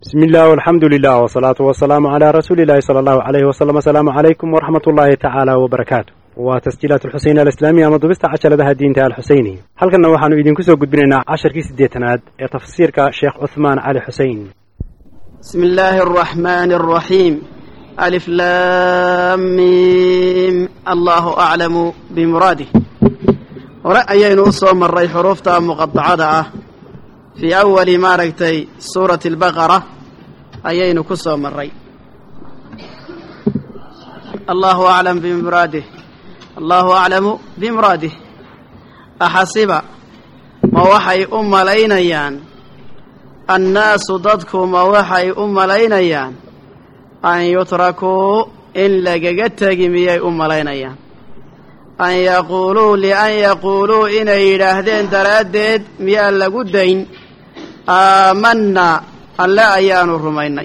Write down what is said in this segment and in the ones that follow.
بسم الله والحمد لله والصلاة والسلام على رسول الله صلى الله عليه وسلم. السلام عليكم ورحمة الله تعالى وبركاته. وتسجيلات الحسين الإسلامية مضبطة عشر لها الدين تاع الحسيني. هل كنا وحنا يدين كسو قد بيننا 10 كيس ديتناد تفسير كشيخ عثمان علي حسين. بسم الله الرحمن الرحيم. ألف لام ميم الله أعلم بمراده. ورأيين أصوم الري حروفتها مقطعة في أول ما رأيتي سورة البقرة أيين كسوم الري. الله أعلم بمراده. الله أعلم بمراده. أحسب ما وحي لينيان الناس ضدكم ما وحي لينيان أن يتركوا إن لقيتك ميي لينيان أن يقولوا لأن يقولوا إن إلهدين تردد ميا لقدين آمنا ألا أيان الرميني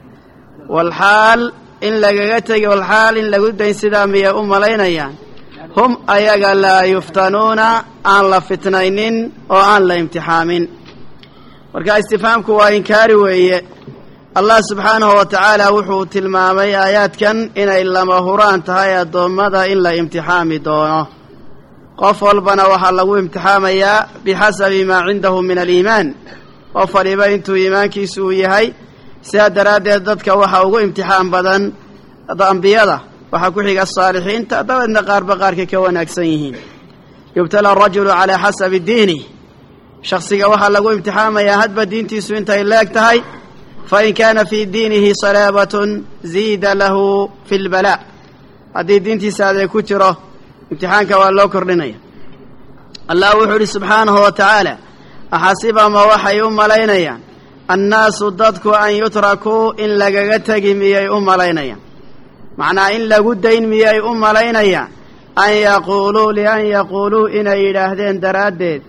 والحال إن لقيتك والحال إن لقدين سدا ميا لينيان هم أيقا لا يفتنون عن لفتنين وعن لامتحامين marka istifaamku waa inkaari weeye Allah subhanahu wa ta'ala wuxuu tilmaamay aayadkan inay lama huraan tahay adoomada in la imtixaami doono qof walbana waxa lagu imtixaamayaa bihasabi ma cindahu min al-iimaan qof waliba intuu iimaankiisu yahay sida daraadeed dadka waxa ugu imtixaan badan ambiyada waxa ku xiga saalixiinta dadna qaarba qaarka ka wanaagsan yihiin yubtala ar-rajulu ala hasabi diinihi شخصية وحا لغو امتحاما يا هدب دينتي سوينتا إلاك تهي فإن كان في دينه صلابة زيد له في البلاء هذه دينتي سادة كتره امتحانك والله كرنية الله وحوري سبحانه وتعالى أحاسب ما وحي لينيا الناس ضدك أن يتركوا إن لقيتك مياي لينيا معنى إن لقدين مياي لينيا أن يقولوا لأن يقولوا إن إلهدين درادد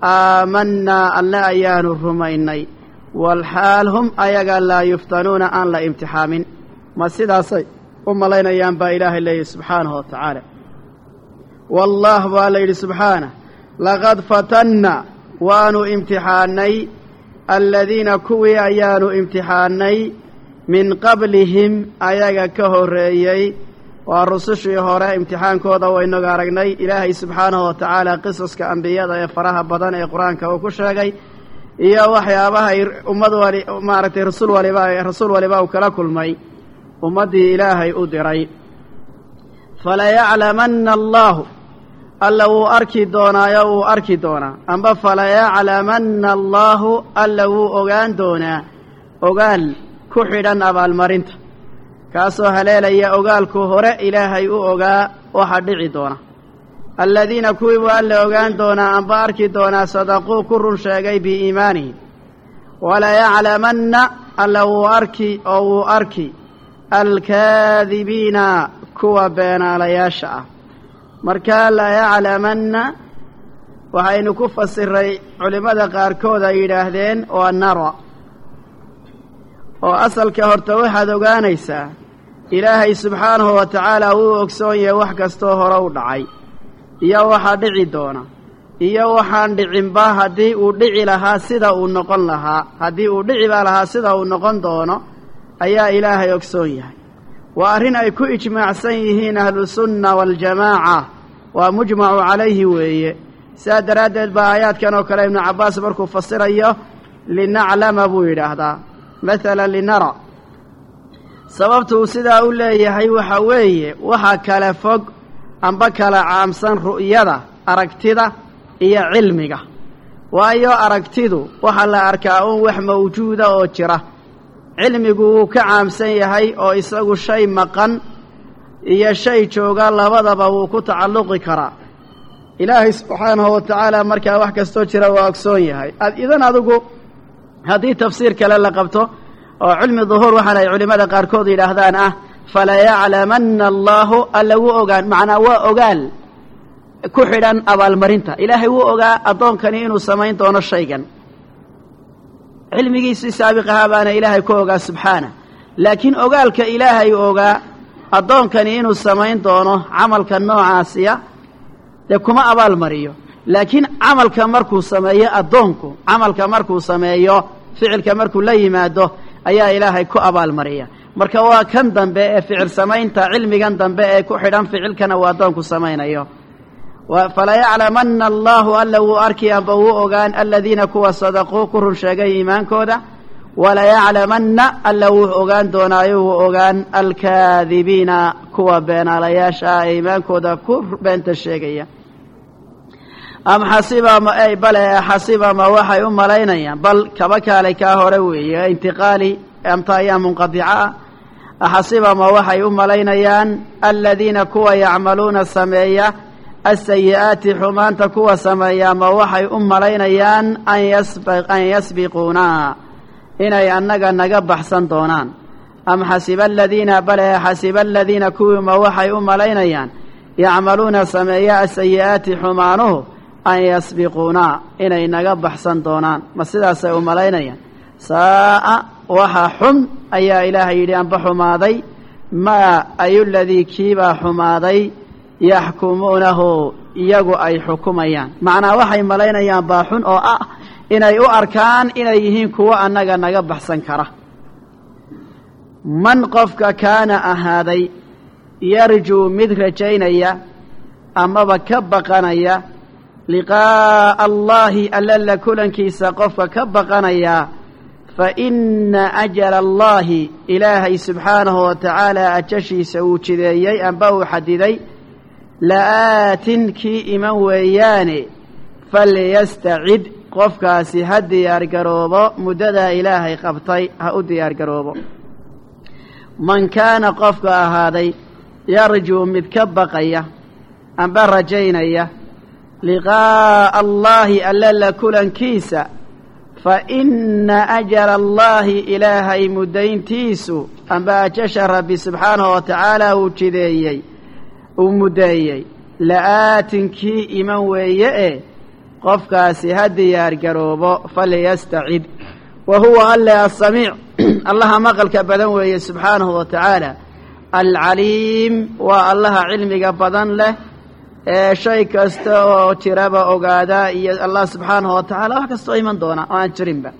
آمنا أن لا أيان الرميني والحال هم أيقا لا يفتنون أن لا امتحام ما سيدا سي لينا ينبى إله الله سبحانه وتعالى والله بالله سبحانه لقد فتنا وانو امتحاني الذين كوي أيان امتحاني من قبلهم أيقا كهريي والرسول هراء امتحان كودا وإنه قارقني إلهي سبحانه وتعالى قصص كأنبياء يفرها بدن القرآن كوكشاقي إيا وحيابها أمد ولي مارتي رسول ولباء وكلا كل مي أمدي إلهي أدري فلا يعلمن الله ألو أركي دونا يو أركي دونا أما فلا يعلمن الله ألو أغان دونا أغال كحدا أبا المرنت kaasoo haleelaya ogaalku hore ilaahay u ogaa waxa dhici doona alladina kuwii waa la ogaan doonaa amba arki doonaa sadaquu ku run sheegay biiimaanihi wala yaclamanna allahu arki alkaadibiina kuwa beenaalayaasha ah marka la yaclamanna waxaynu ku fasiray culimada qaarkood ay yidhaahdeen oo nara oo asalka horta waxaad ogaanaysaa ilaahay subxaanahu wa tacaala wuu ogsoon yahay wax kastoo hore u dhacay iyo waxa dhici doona iyo waxaan dhicinba haddii uu dhici lahaa sida uu noqon lahaa haddii uu dhici baa lahaa sida uu noqon doono ayaa ilaahay ogsoon yahay waa arrin ay ku ijmaacsan yihiin ahlu sunna waljamaaca waa mujmacu calayhi weeye sidaa daraaddeed baa aayaadkan oo kale ibnu cabbaas markuu fasirayo linaclama buu yidhaahdaa مثلا لنرى sababtu sidaa u leeyahay waxa weeye waxa kala fog amba kala caamsan ru'yada aragtida iyo cilmiga waayo aragtidu waxa la arkaa wax mawjuuda oo jira cilmigu uu ka caamsan yahay oo isagu shay maqan iyo shay jooga labadaba uu ku tacalluqi karaa ilaahay subhanahu wa ta'ala marka wax kasto jira waa ogsoon yahay idan adigu هذه تفسير كلا لقبته علم الظهور وحنا علماء قاركود يلاهدان فلا يعلمن الله ألا وأقال معنا وأقال كحدا أبا المرنتا إلهي وأقال أضون كنين وسمين دون الشيئا علمي سابقها بأنا إلهي كوغا سبحانه لكن أقال كإلهي وأقال أضون كنين وسمين دونه عمل كالنوع عاسية يكما أبا المريو لكن عمل كمركو سمايه أدونكو عمل كمركو سمايه ficilka markuu la yimaado ayaa ilaahay ku abaalmariya marka waa kan dambe ee ficil samaynta cilmigan dambe ee ku xidhan ficilkana uu addoonku samaynayo falayaclamanna allahu alla wuu arki amba wuu ogaan aladiina kuwa sadaquu ku run sheegay iimaankooda walayaclamanna alla wuu ogaan doonaayo wuu ogaan alkaadibiina kuwa beenaalayaasha ah ee iimaankooda ku beenta sheegaya am xasiba bale xasiba ma waxay u malaynayaan bal kaba kaalay kaa hore weeye intiqaali amta ayaa munqadica ah axasiba ma waxay u malaynayaan aladiina kuwa yacmaluuna sameeya asayi'aati xumaanta kuwa sameeya ma waxay u malaynayaan an yasbiquuna inay annaga naga baxsan doonaan am xasiba aladiina bale xasiba aladiina kuwii ma waxay u malaynayaan yacmaluuna sameeya asayi'aati xumaanuhu an yasbiquuna inay naga baxsan doonaan ma sidaasay u malaynayaan saa'a waxa xun ayaa ilaahay yidhi anba xumaaday maa ayu ladii kiibaa xumaaday yaxkumuunahu iyagu ay xukumayaan macnaa waxay malaynayaan baa xun oo ah inay u arkaan inay yihiin kuwo annaga naga baxsan kara man qofka kaana ahaaday yarjuu mid rajaynaya amaba ka baqanaya liqaa'a allaahi alla la kulankiisa qofka ka baqanaya fa inna ajala allaahi ilaahay subxaanahu wa tacaala ajashiisa uu jideeyey amba uu xadiday la'aatin kii iman weeyaane falyastacid qofkaasi ha diyaargaroobo muddadaa ilaahay qabtay ha u diyaargaroobo man kaana qofka ahaaday yarjuu mid ka baqaya amba rajaynaya liqaa'a allaahi alla la kulankiisa fa inna ajala allaahi ilaahay muddayntiisu amba ajasha rabbi subxaanahu wa tacaala uu muddeeyey la'aatin kii iman weeye e qofkaasi ha diyaargaroobo falyastacid wa huwa alle asamiic allaha maqalka badan weeye subxaanahu wa tacaala alcaliim waa allaha cilmiga badan leh ee shay kasta oo jiraba ogaada iyo allah subxaanahu wa tacaala wax kastoo iman doona oo aan jirinba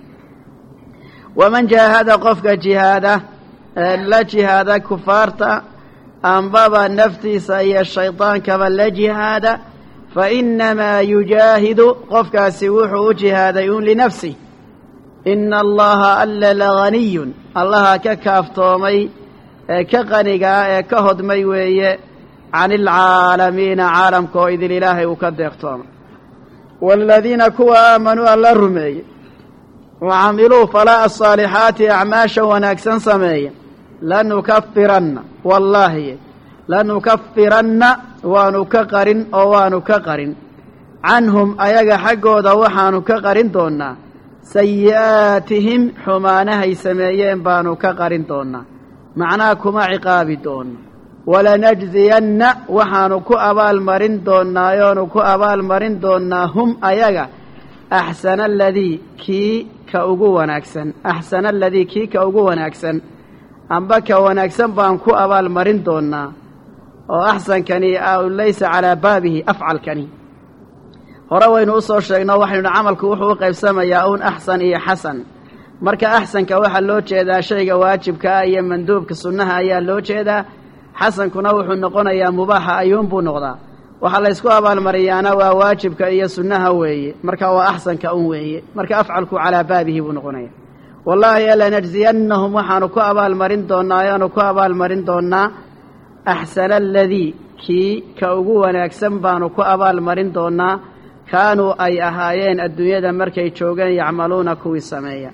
waman jaahada qofka jihaada la jihaada kufaarta ambaba naftiisa iyo shaydaankaba la jihaada fa innamaa yujaahidu qofkaasi wuxuu u jihaaday un linafsih ina allaha alla laganiyun allaha ka kaaftoomay ee ka qanigaa ee ka hodmay weeye can ilcaalamiina caalamka oo idil ilaahay uu ka deeqtoomay waaladiina kuwa aamanuu alla rumeeyey wacamiluu falaa asaalixaati acmaasha wanaagsan sameeya lanukafiranna wallaahi lanukafiranna waanu ka qarin oo waanu ka qarin canhum ayaga xaggooda waxaanu ka qarin doonnaa sayi'aatihim xumaanahay sameeyeen baanu ka qarin doonnaa macnaha kuma ciqaabi doonno walanajziyanna waxaanu ku abaalmarin doonnaayoonu ku abaalmarin doonnaa hum ayaga axsana aladii kii ka ugu wanaagsan axsana aladii kii ka ugu wanaagsan amba ka wanaagsan baan ku abaalmarin doonnaa oo axsankani laysa calaa baabihi afcalkani hore waynu u soo sheegno waxaynu camalku wuxuu u qaybsamayaa un axsan iyo xasan marka axsanka waxaa loo jeedaa shayga waajibka ah iyo manduubka sunnaha ayaa loo jeedaa xasankuna wuxuu noqonayaa mubaaxa ayuunbuu noqdaa waxaa laysku abaalmariyaana waa waajibka iyo sunnaha weeye marka waa axsanka un weeye marka afcalku calaa baabihi buu noqonaya wallaahi lanajziyannahum waxaanu ku abaalmarin doonnaa ayaanu ku abaalmarin doonnaa axsana aladii kii ka ugu wanaagsan baanu ku abaalmarin doonnaa kaanuu ay ahaayeen adduunyada markay joogeen yacmaluuna kuwii sameeya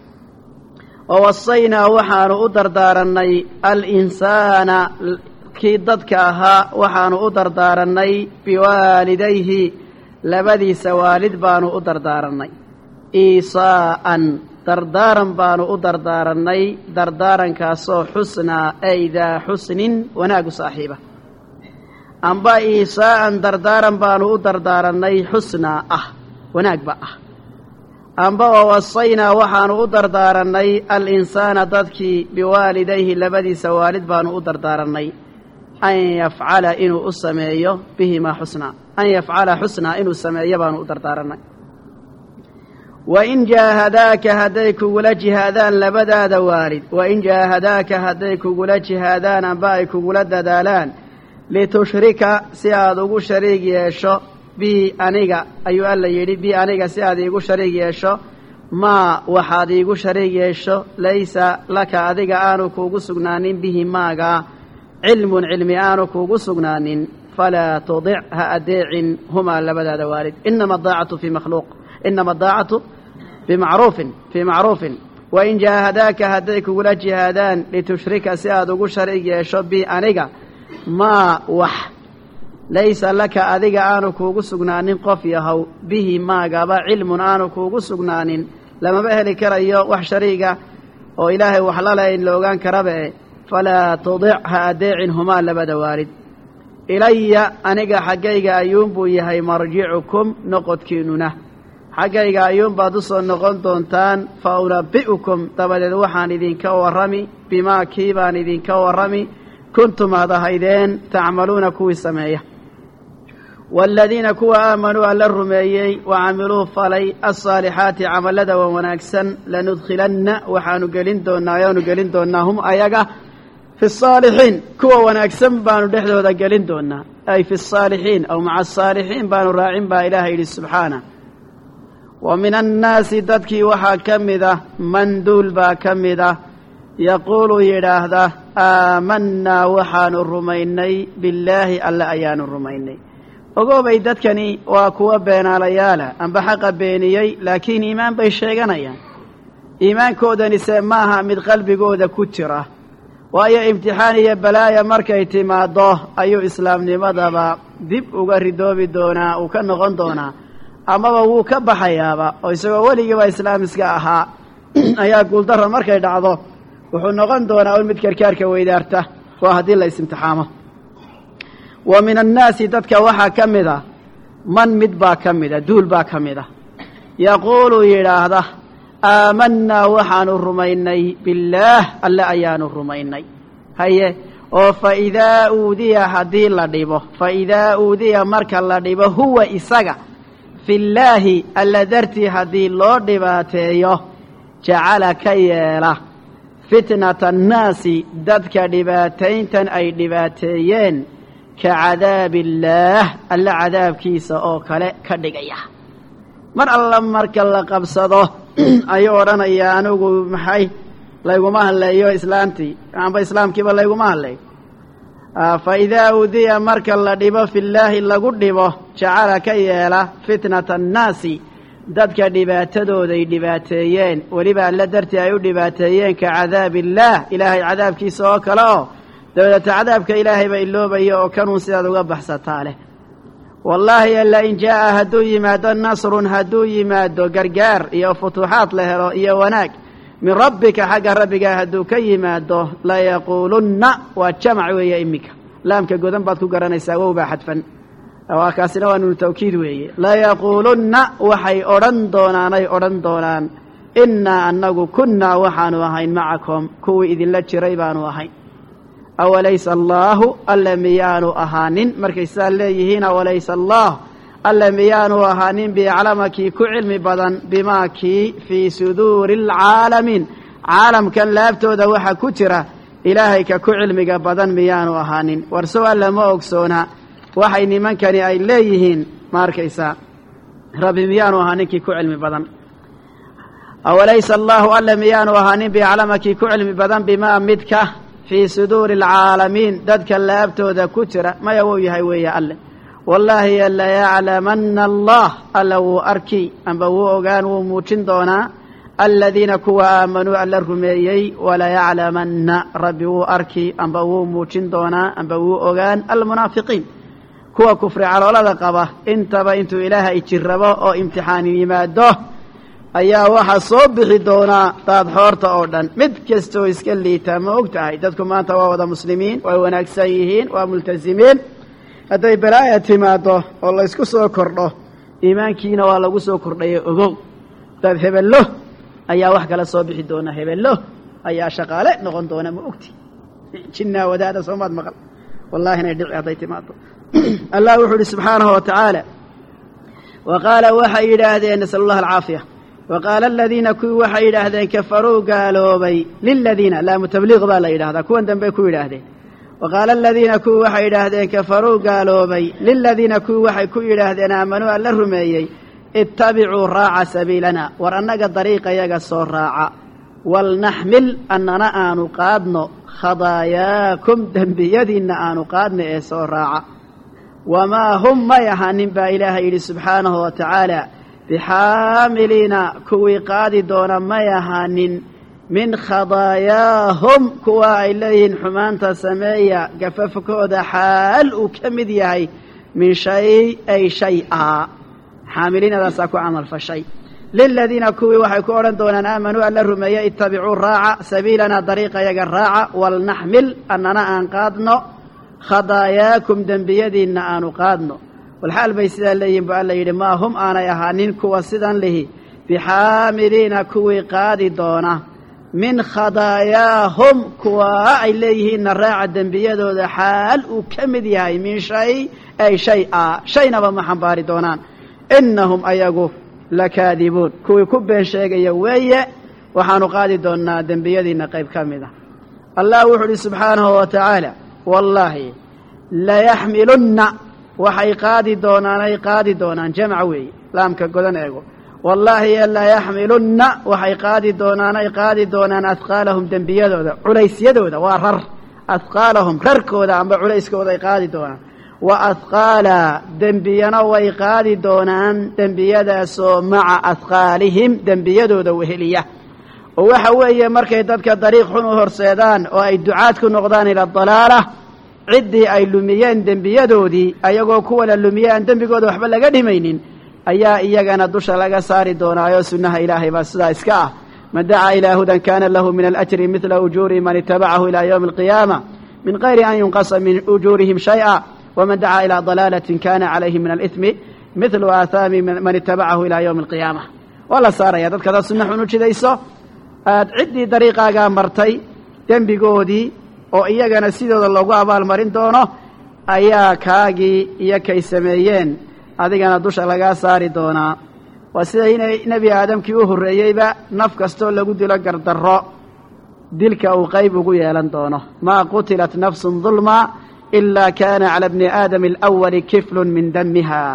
oo wasaynaa waxaanu u dardaarannay alinsaana kii dadka ahaa waxaanu u dardaarannay biwaalidayhi labadiisa waalid baanu u dardaarannay iisaa'an dardaaran baanu u dardaarannay dardaarankaasoo xusnaa ay daa xusnin wanaagu saaxiiba amba iisaa'an dardaaran baanu u dardaarannay xusnaa ah wanaagba ah amba oo wasaynaa waxaanu u dardaarannay alinsaana dadkii biwaalidayhi labadiisa waalid baanu u dardaarannay an yafcala inuu u sameeyo bihimaa xusnaa an yafcala xusnaa inuu sameeyo baanu u dardaarannay وإن جاهداك هديك ولا جهادان لبدا دوالد وإن جاهداك هديك ولا جهادان أنبائك ولا دالان لتشرك سيادو شريك يشو بي أنيغا أيها الله يريد بي أنيغا سيادو شريك يشو ما وحاديغو شريك يشو ليس لك أديغا آنو كوغو سغنانين به ماغا علمي آنو كوغو سغنانين فلا تضعها أديع هما لبدا دوالد إنما الضاعة في مخلوق إنما الضاعة بمعروف وإن جاهداك هديك ولا جهادان لتشرك سيادو شريك يشو بي أنيغا ما وح ليس لك أذيك آنو كوغو سغنانين قفيهو به ما قابا علم آنو كوغو سغنانين لما بهلي كريو وح شريكا وإلهي وحلالين لوغان كربه فلا تضعها أديعنهما لبدا وارد إلي أنيقا حقيقا أيوم بويهي مرجعكم نقود كينونه حقيقا أيوم بادوسو نقود دونتان فأنبئكم تبدد وحان إذين كورمي بما كيبان إذين كورمي كنتم هذا هيدين تعملون كوي سمايه والذين كوا آمنوا على الرميي وعملوا فلي الصالحات عمل لدى ونكسن لندخلن وحانو قلين دونا يونو قلين دونا هم أيقا في الصالحين كوا ونكسن بانو دحدو ذا قلين دونا أي في الصالحين أو مع الصالحين بانو راعين با إلهي سبحانه ومن الناس ددكي وحا كمذا من دول با كمذا يقول يراهده آمنا وحان الرميني بالله ألا أيان الرميني ogoobay dadkani waa kuwa beenaalayaala amba xaqa beeniyey laakiin iimaan bay sheeganayaan iimaankoodani se maaha mid qalbigooda ku jira waayo imtixaan iyo balaaya markay timaado ayuu islaamnimadaba dib uga ridoobi doonaa uu ka noqon doonaa amaba wuu ka baxayaaba oo isagoo weligiiba islaamiska ahaa ayaa guuldarra markay dhacdo wuxuu noqon doonaa mid karkaarka weydaarta waa haddii la is-imtixaamo ومن الناس ددك وحا كمدا من مدبا كمدا دول با كمدا يقول يراهده آمنا وحان الرميني بالله ألا أيان الرميني هيا فإذا أودي هدي اللديبه فإذا أودي مرك اللديبه هو إساق في الله ألا درتي هدي اللديباتيه جعل كياله فتنة الناس ددك دباتين تن أي دباتيين كعذاب الله ألا عذاب كيس أو كدقيا مر الله مرك الله قبصده أيورنا يا أنو محي لا يقوم أهل أيو إسلامتي عم بإسلام كيف لا يقوم أهل فإذا أودي مرك الله دبا في الله إلا قد دبا شعر كيالا فتنة الناس دادك دباتدو ذي دباتيين ولبا ألا درتي أيو دباتيين كعذاب الله إلهي عذاب كيس أو كلاو دولة عذابك إلهي بإلوبة يوكنوا سياد وقبح ستاله والله إلا إن جاء هدو يمادو النصر هدو يمادو قرقار إيو فتوحات له إيو وناك من ربك حق ربك هدو كيمادو لا يقولن واتشمع ويا إمك لامك قدن باتكو قران يساقوا بحدفا وكاسنا وانو التوكيد ويا لا يقولن وحي أرن دونان إنا أنه كنا وحان وحين معكم كوي إذن لتشريبان وحين أوليس الله ألا ميان أهانين مركزان ليهين وليس الله ألا ميان أهانين بعلمك كعلم بدن بما كي في صدور العالمين عالم كان لابتو دوحة كترة إلهيك كعلم بدن ميان أهانين ورسوا لما أكسونا وحين من كان أي ليهين مركزان ربي ميان أهانيك كعلم بدن أوليس الله ألا ميان أهانين بعلمك كعلم بدن بما مدك في صدور العالمين ددك اللابتو ذا كترة ما يوي هايوية ألا والله ألا يعلمن الله ألا وأركي أنبو أغان وموتين دونا الذين كوا آمنوا ألا الرميي ولا يعلمن ربي وأركي أنبو موتين دونا أنبو أغان المنافقين كوا كفر على ولا قبه انتو إله اتشربه أو امتحاني مادوه ayaa waxa soo bixi doona dad xoorta oo dhan mid kasto iska liita ma ogtahay dadku maanta waa wada muslimiin way wanaagsan yihiin waa multazimiin haday balaaya timaado oo la isku soo kordho iimaankiina waa lagu soo kordhay ogow dad hebello ayaa wax kala soo bixi doona hebello ayaa shaqaale noqon doona ma ogti jinna wadaada Soomaad maqal wallahi inay dhici haday timaado Allah wuxuu subhanahu wa ta'ala وقال وحي إلهي نسأل الله العافية وقال الذين كوا حيد أهدين كفروا قالوا بي للذين لا متبلغ بالا إلى هذا كون دم بيكوا إلى أهدين وقال الذين كوا حيد أهدين كفروا قالوا بي للذين كوا حيكوا إلى أهدين آمنوا أن الرميي اتبعوا راع سبيلنا ورنق الطريق يقصوا راع ولنحمل أننا آنقادن خضاياكم دنبيدنا آنقادن إيسوا راع وما هم ما يهانين با إله إلي سبحانه وتعالى بحاملين كوي قادي دون ما يهانين من خضاياهم كوا إليهن حمانتا سمية قففكودا حال وكمد يهي من شيء أي شيئا حاملين ذا ساكو عمل فشيء للذين كوي وحيكورا دون آمنوا أن الرمية اتبعوا الراعة سبيلنا طريق يقى الراعة ولنحمل أننا أنقادنا خضاياكم دنبيدنا أنقادنا والحال بيسيدا الليين بأن ليلي ما هم آنا يهانين كوا سيدا له بحاملين كوي قادي دونا من خضاياهم كوا إليهن الراعة دنبيدو ذا حال وكمد يهي من شيء أي شيئا شينا بمحنباري دونان إنهم أيقوا لكاذبون كوي كبين شيئا يوية وحانو قادي دونا دنبيدنا قيب كاملة الله وحده سبحانه وتعالى والله لا يحملن وحي قادي دونان جمع وي لامك قدن ايغو والله لا يحملن وحي قادي دونان اثقالهم دنبيدودا عليس يدودا ورر اثقالهم رركودا ام عليسكودا قادي دونان واثقال دنبينا وي قادي دونان دنبيداسو مع اثقالهم دنبيدودا وهليه وwaxa weeye markay dadka dariiq xun u horseedaan oo ay ducaad ku noqdaan ila dalaala cidii ay lumiyeen dambiyadoodii ayagoo kuwa la lumiyeen dambigooda waxba laga dhimaynin ayaa iyagana dusha laga saari doonaayo sunnaha ilaahay baa sidaa iska ah madaa ilaahudan kana lahu min al-ajri mithla ujuri man ittaba'ahu ila yawm al-qiyamah min ghayri an yunqasa min ujurihim shay'a wa man da'a ila dalalatin kana alayhi min al-ithmi mithlu athami man ittaba'ahu ila yawm al-qiyamah wala saaraya dadka sunnaha xun u jidayso aad cidii dariiqaaga martay dambigoodii oo iyagana sidooda loogu abaal marin doono ayaa kaagii iyo kay sameeyeen adigana dusha laga saari doonaa waa sida inay nabi aadamkii u horeeyayba naf kasto lagu dilo gardarro dilka uu qayb ugu yeelan doono ma qutilat nafsun dhulma illa kana ala ibn adam al-awwal kiflun min dammiha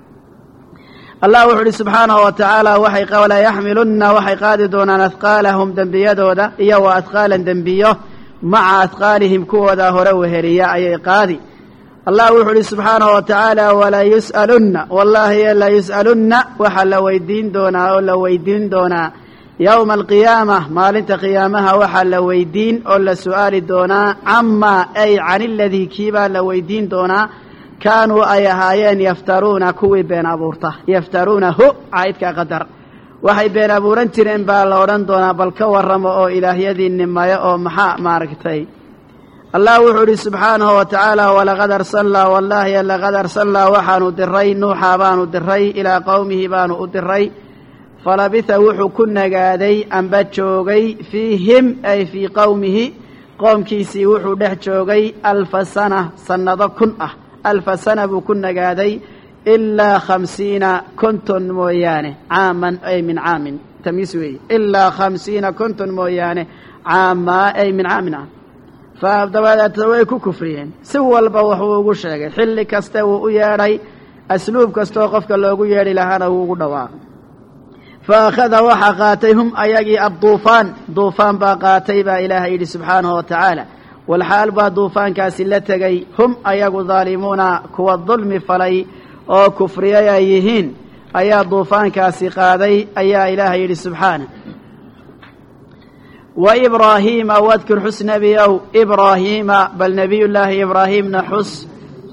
الله وحده سبحانه وتعالى وحي قولا يحملن وحي قاددون أثقالهم دنبيدودا إيا وأثقالا دنبيه مع أثقالهم كودا هروه رياء أي قادي الله وحده سبحانه وتعالى ولا يسألن والله لا يسألن وحل ويدين دونا ولا ويدين دونا يوم القيامة ما لنت قيامها وحل ويدين ولا سؤال دونا عما أي عن الذي كيبا لويدين دونا كانوا أيهايين يفترون كوي بين أبورته يفترونه عيد كقدر وحي بين أبوران ترين بالوران دونا بل كورم أو إلهيدي إنما يأو محاء ماركتي الله وحده سبحانه وتعالى ولقد أرسلنا والله لقد أرسلنا وحانو دري نوحا بانو دري إلى قومه بانو دري فلبث وحو كنا قادي أنبتشوغي فيهم أي في قومه قوم كيسي وحو دحشوغي 1000 سنة سنة كنأه 1000 سنة بكنا قادي إلا 50 كنتن مويانه عاما أي من عام تميسوي إلا 50 كنتن مويانه عاما أي من عامنا فابدوالات ويكو كفريين سوى البوحو وشاقي حل كستو ياري أسلوب كستو قفك اللوغو ياري لهانا وقدوا فأخذ وحقاتهم أياقي الضوفان ضوفان باقاتي با إله إلي سبحانه وتعالى والحال با ضوفان كاسلتغي هم أياقو ظالمون كوا الظلم فلي أو كفري أيهين أيا ضوفان كاسي قادي أيا إله إلي سبحانه وإبراهيم واذكر حسن نبيه إبراهيم بل نبي الله إبراهيم نحس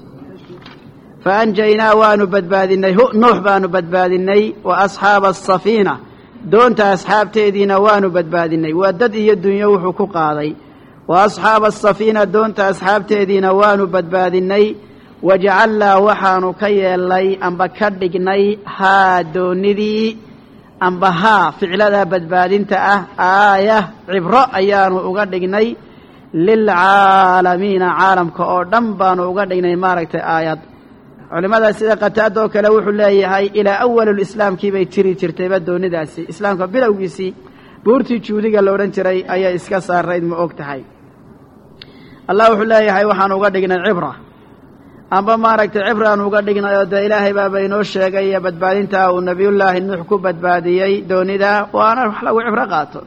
فأنجينا وانبدبادني نوح بانبدبادني وأصحاب السفينة دونت أصحاب تيدين وانبدبادني ودد الدنيا وحكو قاضي وأصحاب السفينة دونت أصحاب تيدين وانبدبادني وجعلنا وحانو كي اللي أنبكدقني هادوني أنبها فعلا بدبادنت آية عبرة أيان وقدقني للعالمين عالم كأردن بانو وقدقني ماركت آيات culimada sida qataada oo kale wuxuu leeyahay ilaa awalul islaamkii bay jiri jirtayba doonidaasi islaamka bilowgiisii buurtii juudiga la odhan jiray ayaa iska saarayd ma og tahay allah wuxuu leeyahay waxaan uga dhignay cibra amba maaragtay cibraan uga dhignay oo dee ilaahay baaba inoo sheegay iyo badbaadintaa uu nabiyullaahi nuux ku badbaadiyey doonida waana wax lagu cibro qaato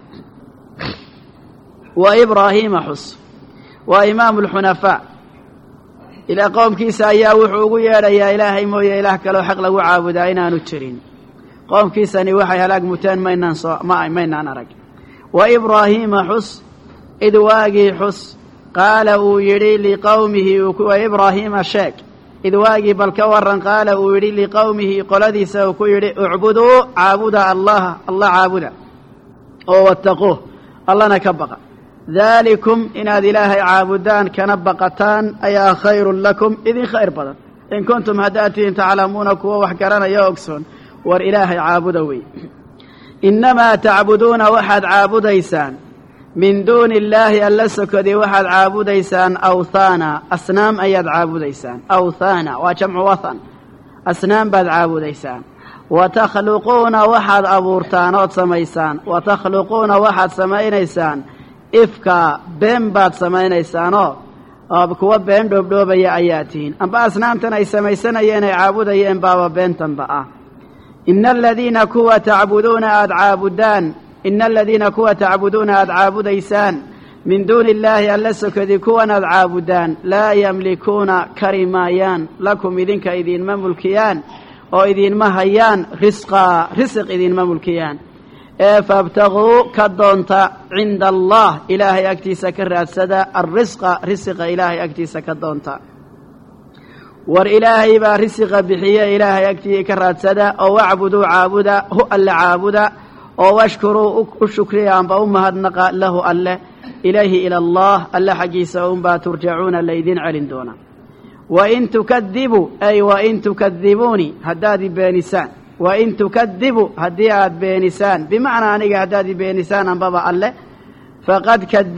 wa ibraahiima xus waa imaamu lxunafaa ilaa qowmkiisa ayaa wuxuu ugu yeedhayaa ilaahay mooye ilaah kaloo xaq lagu caabudaa inaanu jirin qoomkiisani waxay halaag muteen maynaan arag wa ibraahiima xus id waagii xus qaala uu yidhi liqowmihi wa ibraahiima sheeg id waagii bal ka waran qaala uu yidhi liqowmihi qoladiisa uu ku yidhi ucbuduu caabuda allah caabuda oo wattaquuh allana ka baqa daalikum inaad ilaahay caabudaan kana baqataan ayaa khayrun lakum idin khayr badan in kuntum haddaad tihiin taclamuuna kuwa wax garanaya ogsoon war ilaahay caabuda wey innamaa tacbuduuna waxaad caabudaysaan min duuni illaahi alla sokodii waxaad caabudaysaan awthaana asnaam ayaad caabudaysaan awthaana waa jamcu wathan asnaam baad caabudaysaan wa takhluquuna waxaad abuurtaan ood samaysaan wa takhluquuna waxaad samaynaysaan ifka been baad samaynaysaanoo kuwa been dhoobdhoobaya ayaa tihiin amba asnaamtan ay samaysanayeen ay caabudayeen baaba beentanba ah ina aladiina kuwa tacbuduuna aad caabudaysaan min duuni illaahi alla sokodi kuwan aad caabudaan laa yamlikuuna kari maayaan lakum idinka idinma mulkiyaan oo idinma hayaan risiq idinma mulkiyaan ee faabtaguu ka doonta cinda allah ilaahay agtiisa ka raadsada risiqa ilaahay agtiisa ka doonta war ilaahay baa risiqa bixiye ilaahay agtii ka raadsada oo wacbuduu caabuda hu alle caabuda oo washkuruu u shukriya amba u mahadnaqa lahu alle ilayhi ila allah alle xaggiisa unbaa turjacuuna laydin celin doona wain tukadibuu ay wain tukadibuuni haddaad i beenisaan wain tukadibuu haddii aad beenisaan bimacnaa aniga haddaad i beenisaan ambaba alle faqad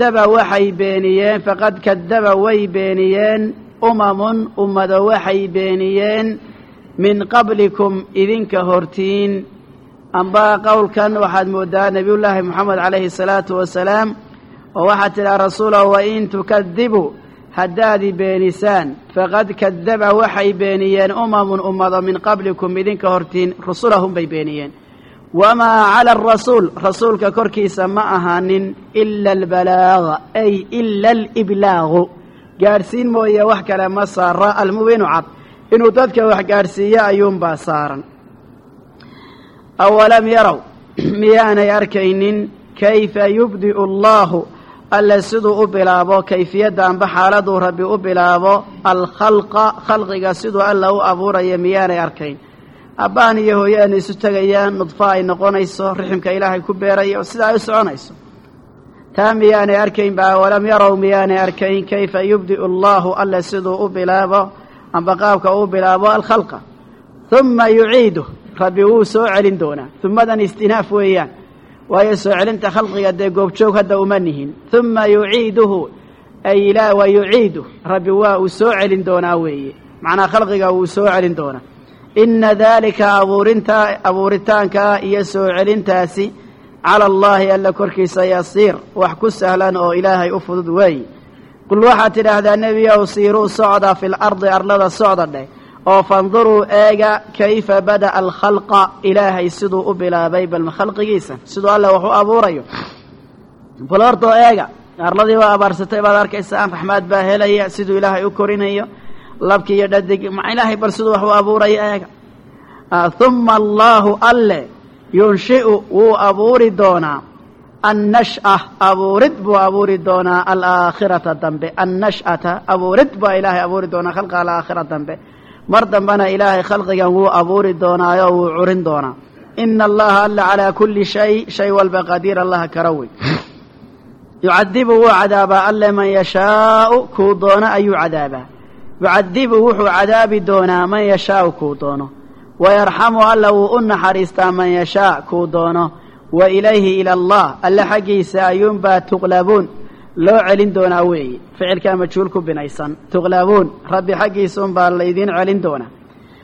kadaba way beeniyeen umamun ummado waxay beeniyeen min qablikum idinka hortiin amba qowlkan waxaad moodaa nebiyullaahi moxamed calayhi salaatu wasalaam oo waxaad tidhaha rasuulahu wain tukadibuu haddaad i beenisaan faqad kadaba waxay beeniyeen umamun ummado min qablikum idinka hortiin rusulahum bay beeniyeen wamaa cala arasuul rasuulka korkiisa ma ahaanin ila albalaaga ay ila aliblaagu gaadhsiin mooye wax kale ma saara almubiinu cad inuu dadka wax gaadhsiiyo ayuunbaa saaran awalam yarow miyaanay arkaynin kayfa yubdi'u allaahu alle siduu u bilaabo kayfiyadda amba xaaladuu rabbi u bilaabo khalqiga siduu alla u abuuraya miyaanay arkayn abbaan iyo hooyaana isu tegayaan nudfa ay noqonayso riximka ilaahay ku beerayo sidaa ay u soconayso taa miyaanay arkayn ba walam yarow miyaanay arkayn kayfa yubdi'u allaahu alle siduu u bilaabo amba qaabka uu bilaabo alkhalqa humma yuciiduh rabbi wuu soo celin doonaa humadan istinaaf weeyaan waayo soo celinta khalqiga dee goobjoog hadda uma nihin humma yuciiduhu ay wa yuciiduh rabbi waa uu soo celin doonaa weeye macnaa khalqiga wuu soo celin doonaa ina daalika abuuritaanka iyo soo celintaasi cala allaahi alla korkiisa yasiir wax ku sahlan oo ilaahay u fudud weeye qul waxaad tidhaahdaa nebiyow siiruu socda fi lardi arlada socda dheh oo fanduruu eega kayfa bada'a alkhalqa ilaahay siduu u bilaabay bal khalqigiisa siduu alla wax u abuurayo bal hortoo eega arladii baa abaarsatay baad arkaysaan raxmaad baa helaya siduu ilaahay u korinayo labki iyo dhadig ilaahay bal siduu wax u abuurayo eega humma allaahu alle yunshi'u wuu abuuri doonaa annash'a abuurid buu abuuri doonaa alaakhirata dambe annash'ata abuurid baa ilaahay abuuri doonaa khalqa alaakhira dambe mar dambena ilaahay khalqigan wuu abuuri doonaayo wuu curin doonaa ina allaha alla calaa kulli shay walba qadiir allaha kara wey yucadibu wuu cadaabaa alle man yashaau kuu doono ayuu cadaabaa yucadibu wuxuu cadaabi doonaa man yashaau kuu doono wayarxamu alla wuu u naxariistaa man yashaa kuu doono wa ilayhi ila allah alle xaggiisa ayuunbaa tuqlabuun loo celin doonaa weeye ficilkaa majhuul ku binaysan tuqlabuun rabbi xaggiisa unbaa laydiin celin doonaa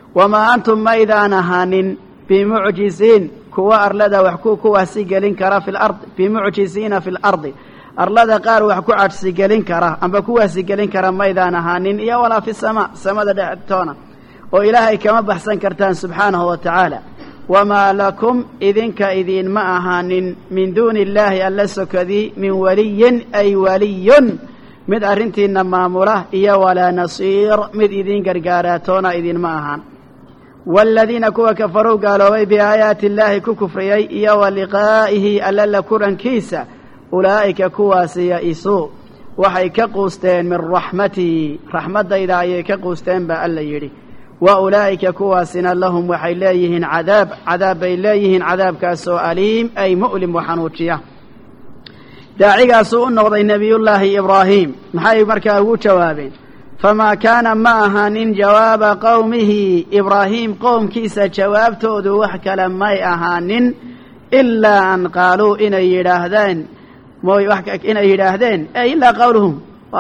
wamaa antum maydaan ahaanin bimucjiziin kuwa arlada wax ku waasigelin kara fi lard bimucjiziina fi lardi arlada qaar wax ku cadsigelin kara amba ku waasigelin kara maydaan ahaanin iyo walaa fi samaa samada dhextoona oo ilaahay kama baxsan kartaan subxaanahu wa tacaala wamaa lakum idinka idiinma ahaanin min duuni illaahi alla sokadii min waliyin ay waliyun mid arrintiina maamula iyo walaa nasiir mid idiin gargaaraatoona idinma ahaan waaladiina kuwa kafaruu gaaloobay biaayaati illaahi ku kufriyey iyo wa liqaa'ihi alla la kulankiisa ulaa'ika kuwaasi ya-isuu waxay ka quusteen min raxmatii raxmaddayda ayay ka quusteen baa alla yidhi wa ulaa'ika kuwaasina lahum waxay leeyihiin cadaab bay leeyihiin cadaabkaasoo aliim ay mu'lim wa xanuujiya daacigaasuu u noqday nebiyullaahi ibraahiim maxay markaa ugu jawaabeen famaa kaana ma ahaanin jawaaba qowmihi ibraahiim qowmkiisa jawaabtoodu wax kale may ahaanin ilaa an qaaluu inay yidhaahdeen ilaa qawluhum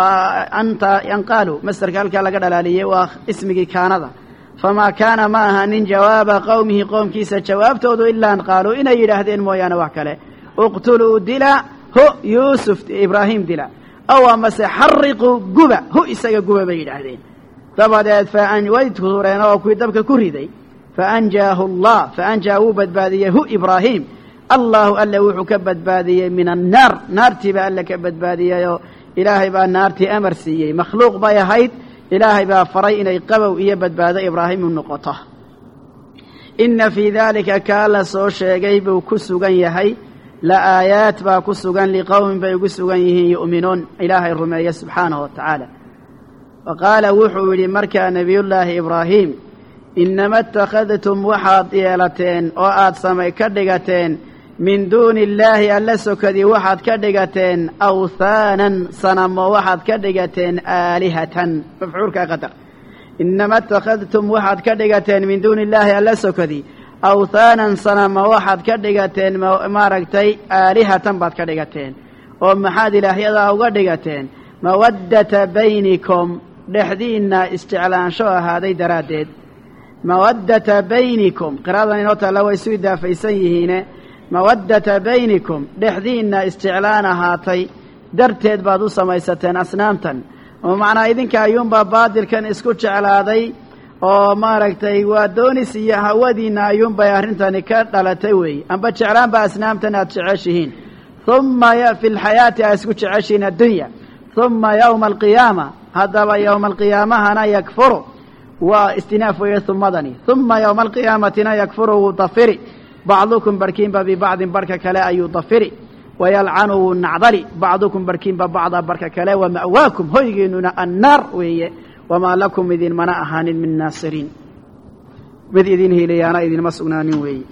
an qaaluu masderka halkaa laga dhalaaliyey waa ismigii kaanada famaa kaana ma ahaanin jawaaba qowmihi qowmkiisa jawaabtoodu ilaa an qaaluu inay yidhaahdeen mooyaane wax kale uqtuluu dila hu yuusuf ibraahiim dila aw amase xariquu guba hu isaga guba bay yidhaahdeen dabadeed way tuureen oo kuwii dabka ku riday faanjaahu allah faanjaa wuu badbaadiyey hu ibraahiim allahu alle wuxuu ka badbaadiyey min annaar naartii baa alle ka badbaadiyeyoo ilaahay baa naartii amar siiyey makhluuq bay ahayd ilaahay baa faray inay qabow iyo badbaado ibraahim u noqoto inna fii daalika kaa la soo sheegay buu ku sugan yahay la aayaat baa ku sugan liqowmin bay ugu sugan yihiin yu'minuun ilaahay rumeeya subxaanahu wa tacaala wa qaala wuxuu yidhi markaa nebiyullaahi ibraahiim inama اtakhadtum waxaad yeelateen oo aad ka dhigateen min duuni illaahi alla sokadii waxaad ka dhigateen awthaanan sanamo waxaad ka dhigateen aalihatan mafcuulka qadar inama اtakhadtum waxaad ka dhigateen min duuni illaahi alla sokadii awthaanan sanamo waxaad ka dhigateen maaragtay aalihatan baad ka dhigateen oo maxaad ilaahyadaa uga dhigateen mawaddata baynikum dhexdiinna isjeclaansho ahaaday daraaddeed mawaddata baynikum qiraadan inoo taalla way isu idaafaysan yihiine mawaddata baynikum dhexdiinna isjeclaan ahaatay darteed baad u samaysateen asnaamtan oo macnaa idinka ayuunbaa baadilkan isku jeclaaday oo maaragtay waa doonis iyo hawadiinna ayuunbay arrintani ka dhalatay weeye amba jeclaan baa asnaamtan aad jeceshihiin uma fi lxayaati aad isku jeceshihiin addunya uma yowma alqiyaama haddaba yowma alqiyaamahana yakfuru waa istinaaf weeye humadani uma yowma alqiyaamatina yakfuru wuu dafiri bacdukum barhkiinba bibacdin barhka kale ayuu dafiri wayalcanu wuu nacdali bacdukum barhkiinba bacda barhka kale wama'waakum hoygiinuna annaar weeye wamaa lakum idinmana ahaanin min naasiriin mid idin hiilayaana idinma sugnaanin weeye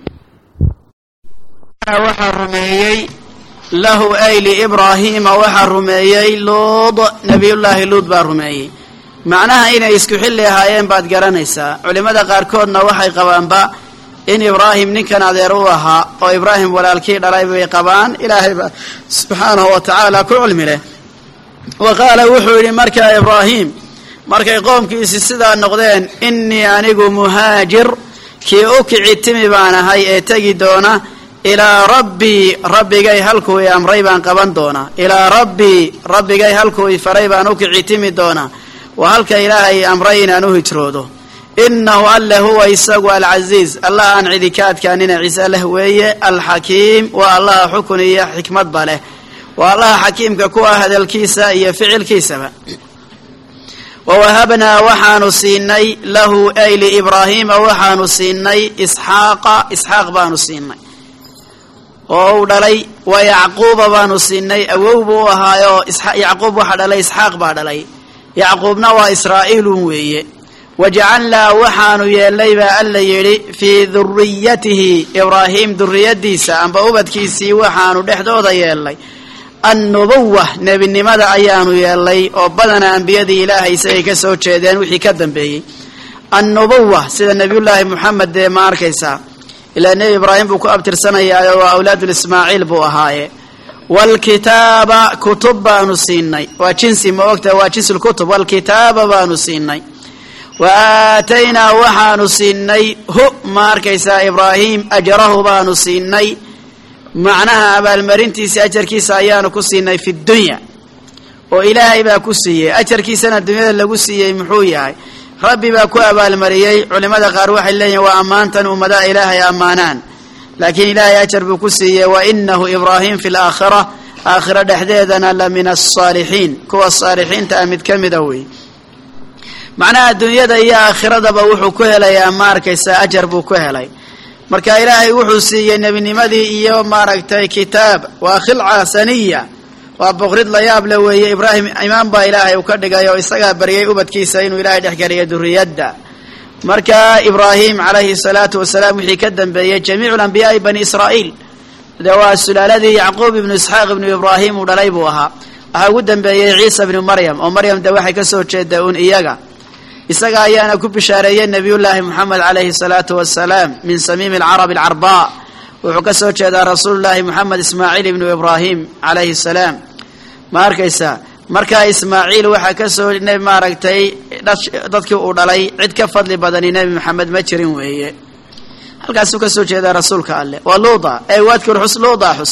waxaa rumeeyey lahu ay liibraahiima waxaa rumeeyey luud nebiyullaahi luud baa rumeeyey macnaha inay isku xilli ahaayeen baad garanaysaa culimmada qaarkoodna waxay qabaanba in ibraahim ninkan adeer u ahaa oo ibraahim walaalkii dhalay bay qabaan ilaahay baa subxaanahu wa tacaala ku cilmi leh wa qaala wuxuu yidhi markaa ibraahim markay qoomkiisi sidaa noqdeen innii anigu muhaajir kii u kici timi baan ahay ee tegi doona ilaa rabbii rabbigay halkuu i amray baan qaban doonaa ilaa rabbii rabbigay halkuu i faray baan u kici timi doonaa waa halka ilaahay amray inaan u hijroodo innahu alle huwa isagu alcasiiz allah aan cidi ka adkaanina ciise leh weeye alxakiim waa allaha xukun iyo xikmadba leh waa allaha xakiimka ku ah hadalkiisa iyo ficilkiisaba wawahabnaa waxaanu siinay lahu ay liibraahiima waxaanu siinay isxaaq baanu siinay oo uu dhalay wa yacquuba baanu siinay awow buu u ahaayo yacquub waxa dhalay isxaaq baa dhalay yacquubna waa israa'iilun weeye wajacalnaa waxaanu yeelnay baa alla yidhi fii duriyatihi ibraahiim duriyaddiisa amba ubadkiisii waxaanu dhexdooda yeelnay annubuwa nebinimada ayaanu yeelnay oo badanaa ambiyadii ilaahay isagay ka soo jeedeen wixii ka dambeeyey annubuwa sida nebiyullaahi moxamed dee ma arkaysaa ilaa nebi ibraahim buu ku abtirsanayaayo waa awlaadulismaaciil buu ahaaye waalkitaaba kutub baanu siinay waa jinsi ma ogtaha waa jinsulkutub waalkitaaba baanu siinay وآتينا وحان سيني هو ما أركيسا إبراهيم أجره بان سيني معناها أبا المرنتي أجر كيسا أيان كسيني في الدنيا وإلهي با كسيه أجر كيسا الدنيا اللي كسيه محويا ربي با كو أبا المريي علماء قاروح اللي وأمانتا ومدى إلهي أمانان لكن إلهي أجر بكسيه وإنه إبراهيم في الآخرة آخرة دحديدنا لمن الصالحين كو الصالحين تأمد كمدوي معناها الدنيا دا هي آخرة دا بوحو كهلا يا ماركيسا أجر بو كهلا مركا إلهي وحو سيئ النبي نمدي إيو ماركتاي كتاب وخلعة سنية وبغرد لياب لوي إبراهيم إمام با إلهي وكردقا يو إساقا بريي أبد كيسا إنو إلهي دحكاري دريد دا مركا إبراهيم عليه الصلاة والسلام وحي كدن بي جميع الأنبياء بني إسرائيل دواء السلالة إعقوب بن إسحاق بن إبراهيم ودليبوها أهودن بي عيسى بن مريم ومريم دواحي كسو تشدون إياقا إساقا أيانا كب شاريا نبي الله محمد عليه الصلاة والسلام من سميم العرب العرباء وحكسو تشد رسول الله محمد إسماعيل بن إبراهيم عليه السلام ماركيسا مركا إسماعيل وحكسو نبي ماركتي ضدك أودالي عد كفضل بدني نبي محمد مجرين وهي halkaasuu ka soo jeedaa rasuulka alle waa luuda ay waadkii xus luuda xus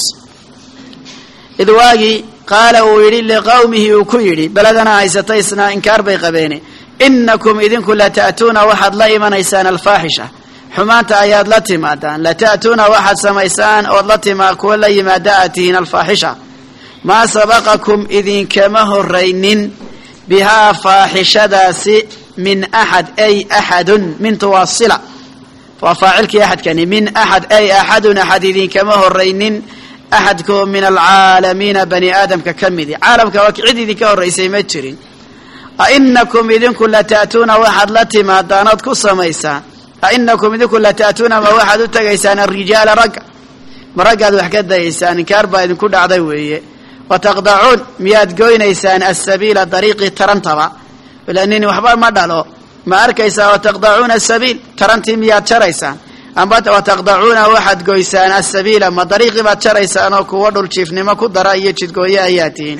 idwaagi qaala uu yiri liqawmihi uu ku yiri baladana haysatay isna inkaar bay qabeene innakum idinku la ta'tuna waxad la imanaysaan alfaahisha xumaanta ayaad la timaadaan la ta'tuna waxad samaysaan oo la timaa kuwa la yimaadaatiin alfaahisha ma sabaqakum idinkama horraynin biha faahishadaasi min ahad ay ahadun min tuwasila وفاعلك أحد كان من أحد أي أحد أحد كما هو الرئينين أحدكم من العالمين بني آدم ككمدي عالم كوكعدي ذي كهو الرئيسي مجرين أئنكم إذنكم لتأتون واحد لتما دانتكم سميسان أئنكم إذنكم لتأتون ما واحد تقيسان الرجال مرقاد وحكاد إيسان كاربا إذنكم عضوية وتقضعون مياد قوين إيسان السبيل طريق ترنطبع لأنني وحبار ما دالو ما أركيسا وتقضعون السبيل ترنتي مياد شريسان أنبات وتقضعون واحد قويسان السبيل ما طريق ما شريسان وكوادو الشيفني ما كدرا يجد قويا اياتين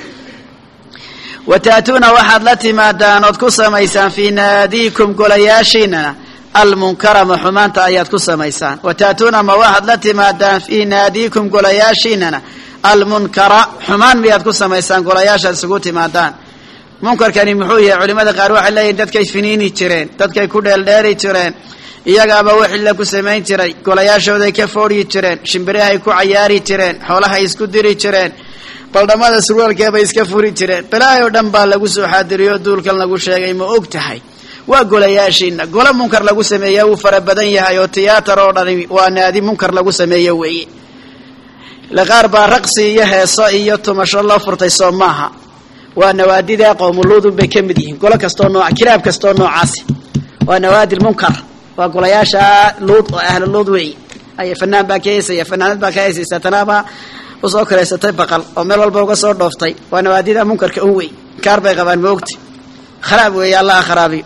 وتأتون واحد لتما دانوت كسميسان في ناديكم قلياشيننا المنكر محمان تأيات كسميسان وتأتون ما واحد لتما دان في ناديكم قلياشيننا المنكر حمان بياد كسميسان قلياشا سقوتي ما دان منكر كان محوية علماء قاروح اللي دادكay finiini jireen dadkay ku dheeldheeri jireen iyagaaba wixii la ku sameyn jiray golayaashooda ka foori jireen shimbirahay ku ciyaari jireen xoolaha isku diri jireen baldamada surwaalkeeba iska furi jireen balaayo dhan baa lagu soo xaadiriyo duulkan lagu sheegay ma og tahay waa golayaashiina gola munkar lagu sameeyaa uu fara badan yahay oo tiyaatar oo dhan waa naadi munkar lagu sameeyo weeye la qaar baa raqsi iyo heeso iyo tumasho la furtay Soomaha ونوادي ذا قوم اللوذ بكمدهم قل كستون نوع كلاب كستون نوع عاصي ونوادي المنكر وقل يا شا لوط أهل اللوذ وعي أي فنان باكيس يا فنان باكيس ستنابا وصوكر ستبقل ومر البوق صور ضفتي ونوادي ذا منكر كأوي كاربي غبان موقتي خراب ويا الله خرابي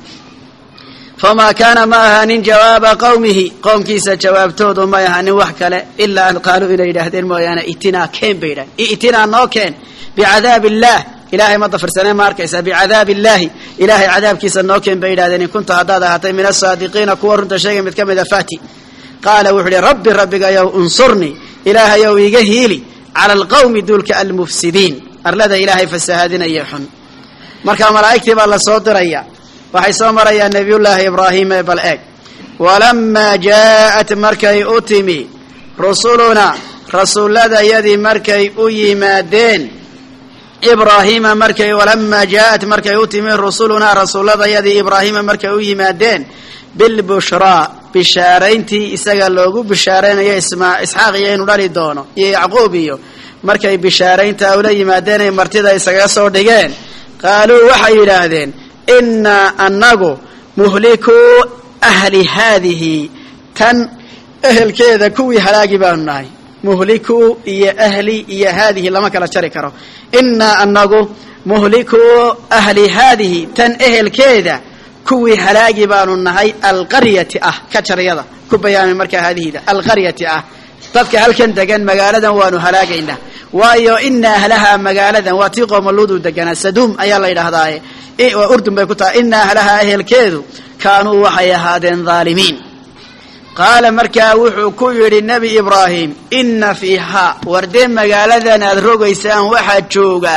فما كان معها من جواب قومه قوم كيس جواب تود وما يهاني وحكله إلا أن قالوا إلى هذين ما يعني ائتنا كين بيدا ائتنا نوكين بعذاب الله إلهي ما ضفر سنة ماركيسا بعذاب الله إلهي عذاب كيسا نوكين بيدا كنت هدادا هاتي من الصادقين كورنت شيئا متكمل فاتي قال وحلي ربي يو انصرني إلهي يو يقهيلي على القوم دولك المفسدين أرلد إلهي فالسهادين يحن مركا ملائكتي بالله صدر أيا وحيث مريا النبي الله إبراهيم بالأك ولما جاءت مركي أتمي رسولنا رسول لدى يدي مركي أيمادين إبراهيم مركي ولما جاءت مركي أتمي رسولنا رسول لدى يدي إبراهيم مركي أيمادين بالبشرى بشارينتي إساقلوغو بشارين يا إسحاق ينولاري دونو يا يعقوبيو مركي بشارين تاولي مادين مرتدى إساقاسو ديجين قالوا وحي لهذين إنا أنغو مهلكو أهل هذه كان أهل كذا كوي هلاقي باناي مهلكو يا أهلي يا هذه لما كلا شركرو إنا أنغو مهلكو أهل هذه تن أهل كذا كوي هلاقي باناي القرية كشريضة كبيان مركا هذه القرية dadka halkan degan magaalada waanu halaagayna waayo inna ahlaha magaalada waatiqo maluudu degan sadum ayaa la yiraahdaa ee urdun bay ku tahay inna ahlaha ehelkeedu kaanuu waxay ahaadeen dhaalimiin qaala markaa wuxuu ku yidhi nebi ibraahim inna fiihaa wardee magaaladan aad rogaysaan waxaa jooga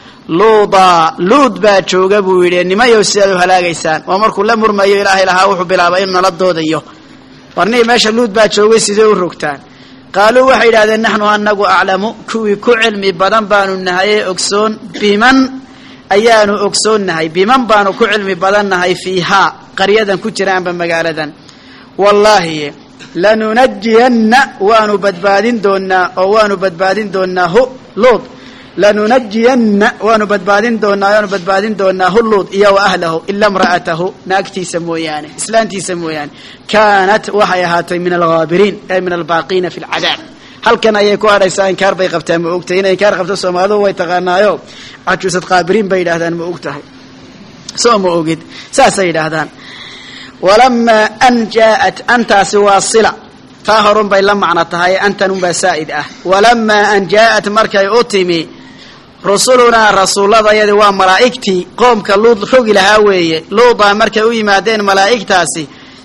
luud baa jooga buu yidhi nimayow sidaad u halaagaysaan waa markuu la murmayo ilaahay lahaa wuxuu bilaabay inuu nala doodayo warnii meesha luud baa joogay sidee u rogtaan qaaluu waxay yidhahdeen naxnu anagu aclamu kuwii ku cilmi badan baanu nahaye ogsoon biman ayaanu ogsoonnahay biman baanu ku cilmi badan nahay fiihaa qaryadan ku jiraanba magaaladan wallaahi lanunajiyanna waanu badbaadin doonaa oo waanu badbaadin doonaa hu luud lanunajiyanna waanu badbaadin doonaa hu luud iyo wa ahlahu ila imra'atahu naagtiisa mooyaane islaantiisa mooyaane kaanat waxay ahaatay min alghaabiriin ay min albaaqiina fi lcadaab halkan ayay ku hadhaysaa inkaar bay qabtaa ma ogtahay inay inkaar qabto soomaalidu way taqaanaayo cajuusad qaabiriin bay yidhahdaan ma og tahay soo ma ogid saasay yidhaahdaan walamaa an jaa'at antaasi waa sila taa horun bay la macno tahay antan unbaa saa'id ah walamaa an jaa'at markay u timi rusulunaa rasuulladayadii waa malaa'igtii qoomka luud rogi lahaa weeye luudaa markay u yimaadeen malaa'igtaasi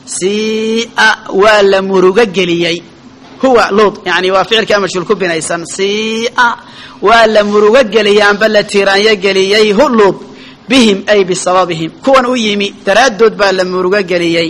sii'a waa la murugo geliyey huwa luud yani waa ficilkaa majhuul ku binaysan sii'a waa la murugo geliyey amba la tiiraanyo geliyey hu luud bihim ay bisababihim kuwan u yimi daraaddood baa la murugo geliyey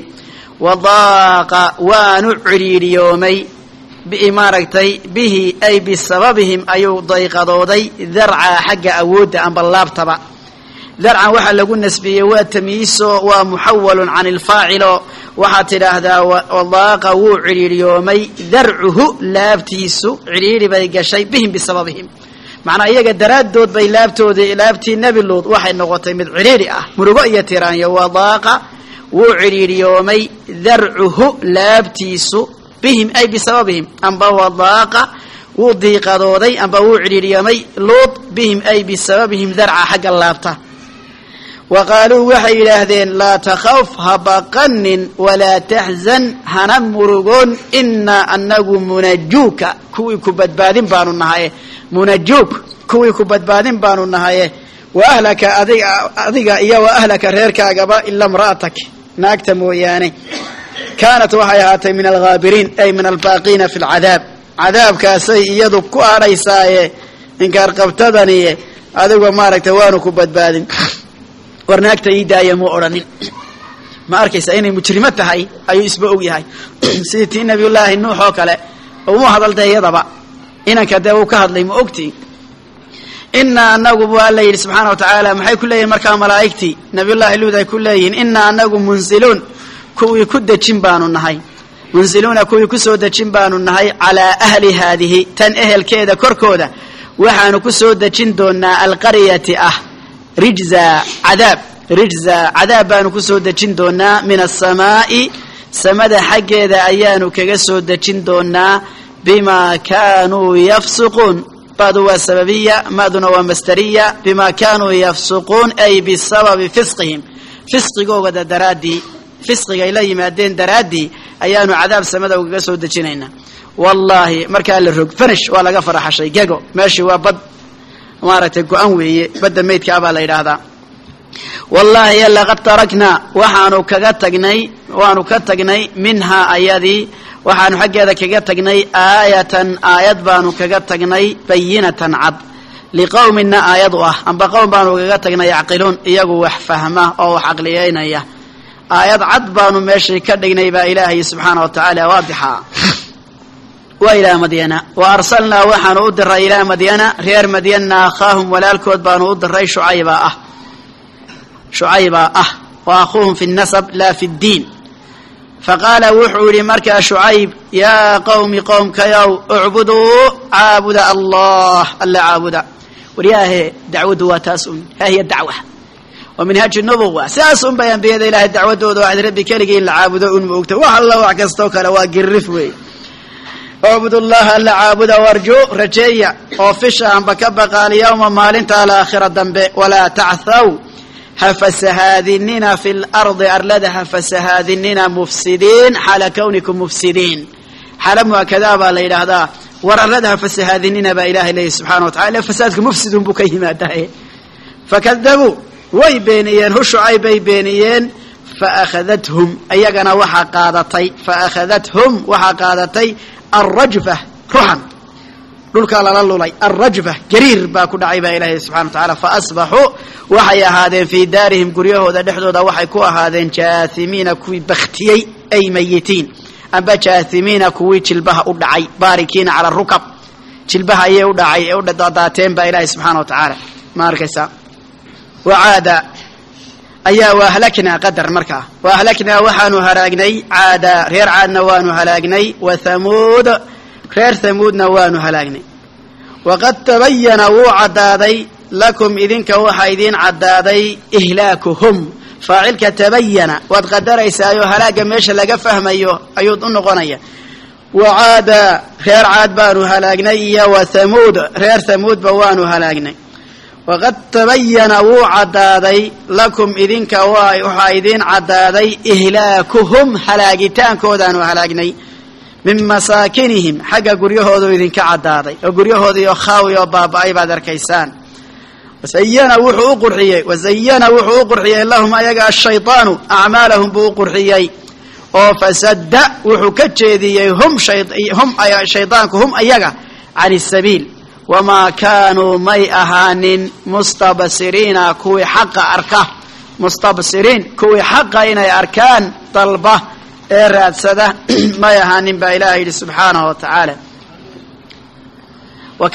wadaaqa waanu cidhiidhiyoomay maaragtay bihi ay bisababihim ayuu dayqadooday darca xagga awoodda amba laabtaba darcan waxaa lagu nasbiyey waa tamyiiso waa muxawalun can ilfaacilo waxaad tidhaahdaa wadaaqa wuu cidhiidhiyoomay darcuhu laabtiisu cidhiidhi bay gashay bihim bisababihim macnaa iyaga daraaddood bay laabtii nebi luud waxay noqotay mid cidhiidhi ah murugo iyo tiraanyo wadaaqa wuu cidhiidhiyoomay darcuhu laabtiisu bihim ay bisababihim amba wadaaqa wuu diiqadooday amba wuu cidhiidhiyoomay luud bihim ay bisababihim darca xagga laabta wa qaaluu waxay yidhaahdeen laa takhaf ha baqanin walaa taxzan hana murugoon innaa anagu munajuuka kuwii ku badbaadin baanu nahaye munajuuk kuwii ku badbaadin baanu nahaye wa ahlaka adiga iyo wa ahlaka reerkaagaba ila imra'atak naagta mooyaane kaanat waxay ahaatay min alghaabiriin ay min albaaqiina fi lcadaab cadaabkaasay iyadu ku adhaysaaye inkaar qabtadaniye adigoo maaragtay waanu ku badbaadin war naagta ii daaya muu odhanin ma arkaysa inay mujrimo tahay ayuu isba og yahay sidii tii nabiyullaahi nuux oo kale uma hadalda iyadaba inanka dee uu ka hadlay ma ogtii inaa anagu bu alla yidhi subxaana wa tacaala maxay ku leeyihin markaa malaa'igtii nabiyullaahi luud ay ku leeyihiin inaa anagu munziluun kuwii ku dejin baanu nahay munziluuna kuwii ku soo dejin baanu nahay calaa ahli haadihi tan ehelkeeda korkooda waxaanu ku soo dejin doonaa alqaryati ah rijza cadaab baanu ku soo dejin doonaa min asamaa'i samada xaggeeda ayaanu kaga soo dejin doonaa bimaa kaanuu yafsuquun badu waa sababiya maaduna waa masdariya bimaa kaanuu yafsuquun ay bisababi fisqihim fisqigooda daraaddii fisqigay la yimaadeen daraaddii ayaanu cadaab samada ugaga soo dejinaynaa wallaahi markaa la rog fanish waa laga faraxashay gego meeshii waa bad maaragtay go-an weeye badda maydka abaa la yidhaahdaa wallaahi laqad taraknaa waanu ka tagnay minhaa ayadii waxaanu xaggeeda kaga tagnay aayatan aayad baanu kaga tagnay bayinatan cad liqowmina aayad u ah amba qowm baanu kaga tagnay yacqiluun iyagu wax fahma oo wax caqliyeynaya aayad cad baanu meeshii ka dhignay baa ilaahay subxaana wa tacaala waadixa waa ilaa madyana wa arsalnaa waxaanu u diray ilaa madyana reer madyana akhaahum walaalkood baanu u diray shucaybaa ah wa akhuuhum fi nasab laa fi ddiin faqaala wuxuu yidhi markaa shucayb yaa qowmi qowmkayow ucbuduu caabuda allah alla caabuda waryaahe dacwaddu waa taas un haa hiya dacwa wa minhaaji nubuwa sidaas un bay ambiyada ilaahay dacwaddooda waxayd rabbi keligii in la caabudo un ma ogta wax alla wax kastoo kale waa girrif wey ucbud llaha alla caabuda warju rajeeya oo fisha amba ka baqaali yowma maalinta alaakhira dambe walaa tacthaw hafasahaadinina fi lardi arlada hafasahaadinina mufsidiin xaala kawnikum mufsidiin xaala muakadaa baa la yidhaahdaa war arlada hafasahaadinina baa ilahay leeyahy subxana wa tacala fasaadku mufsidun buu ka yimaadaa fakadabuu way beeniyeen hu shucayb bay beeniyeen فأخذتهم أيقنا وحا قادتي فأخذتهم وحا قادتي الرجفة رحم dhulka lala lulay arrajfa gariir baa ku dhacay baa ilaahay subxaanahu wa ta'aala fa asbaxuu waxay ahaadeen fii daarihim guryahooda dhexdooda waxay ku ahaadeen jaasimiina kuwii baktiyey ay mayitiin amba jaasimiina kuwii jilbaha u dhacay baarikiina cala rukab jilbaha ayay u dhacay ee u daateen baa ilaahay subxaanahu wa ta'aala ma arkaysa wacaada ayaa waahlaknaa qadar markaa waahlaknaa waxaanu halaagnay caada reer caadna waanu halaagnay wa thamuud reer thamuudna waanu halaagnay waqad tabayana wuu caddaaday lakum idinka waxaa idiin caddaaday ihlaakuhum faacilka tabayana waad qadaraysaayoo halaagga meesha laga fahmayo ayuu u noqonaya wacaada reer caad baanu halaagnay iyo wa thamuud reer thamuudba waanu halaagnay waqad tabayana wuu caddaaday lakum idinka waxaa idiin caddaaday ihlaakuhum halaagitaankoodaanu halaagnay min masaakinihim xagga guryahoodu idinka caddaaday oo guryahoodiioo khaawi oo baaba'ay baad arkaysaan wasayana wuxuu u qurxiyey lahum ayaga ashaydaanu acmaalahum buu u qurxiyey oo fasadda wuxuu ka jeediyey shaydaanku hum ayaga can isabiil wamaa kaanuu may ahaanin mustabsiriina kuwii xaqa arka mustabsiriin kuwii xaqa inay arkaan dalba ee raadsada may ahaanin baa ilaahay yidhi subxaanahu wa tacaala wa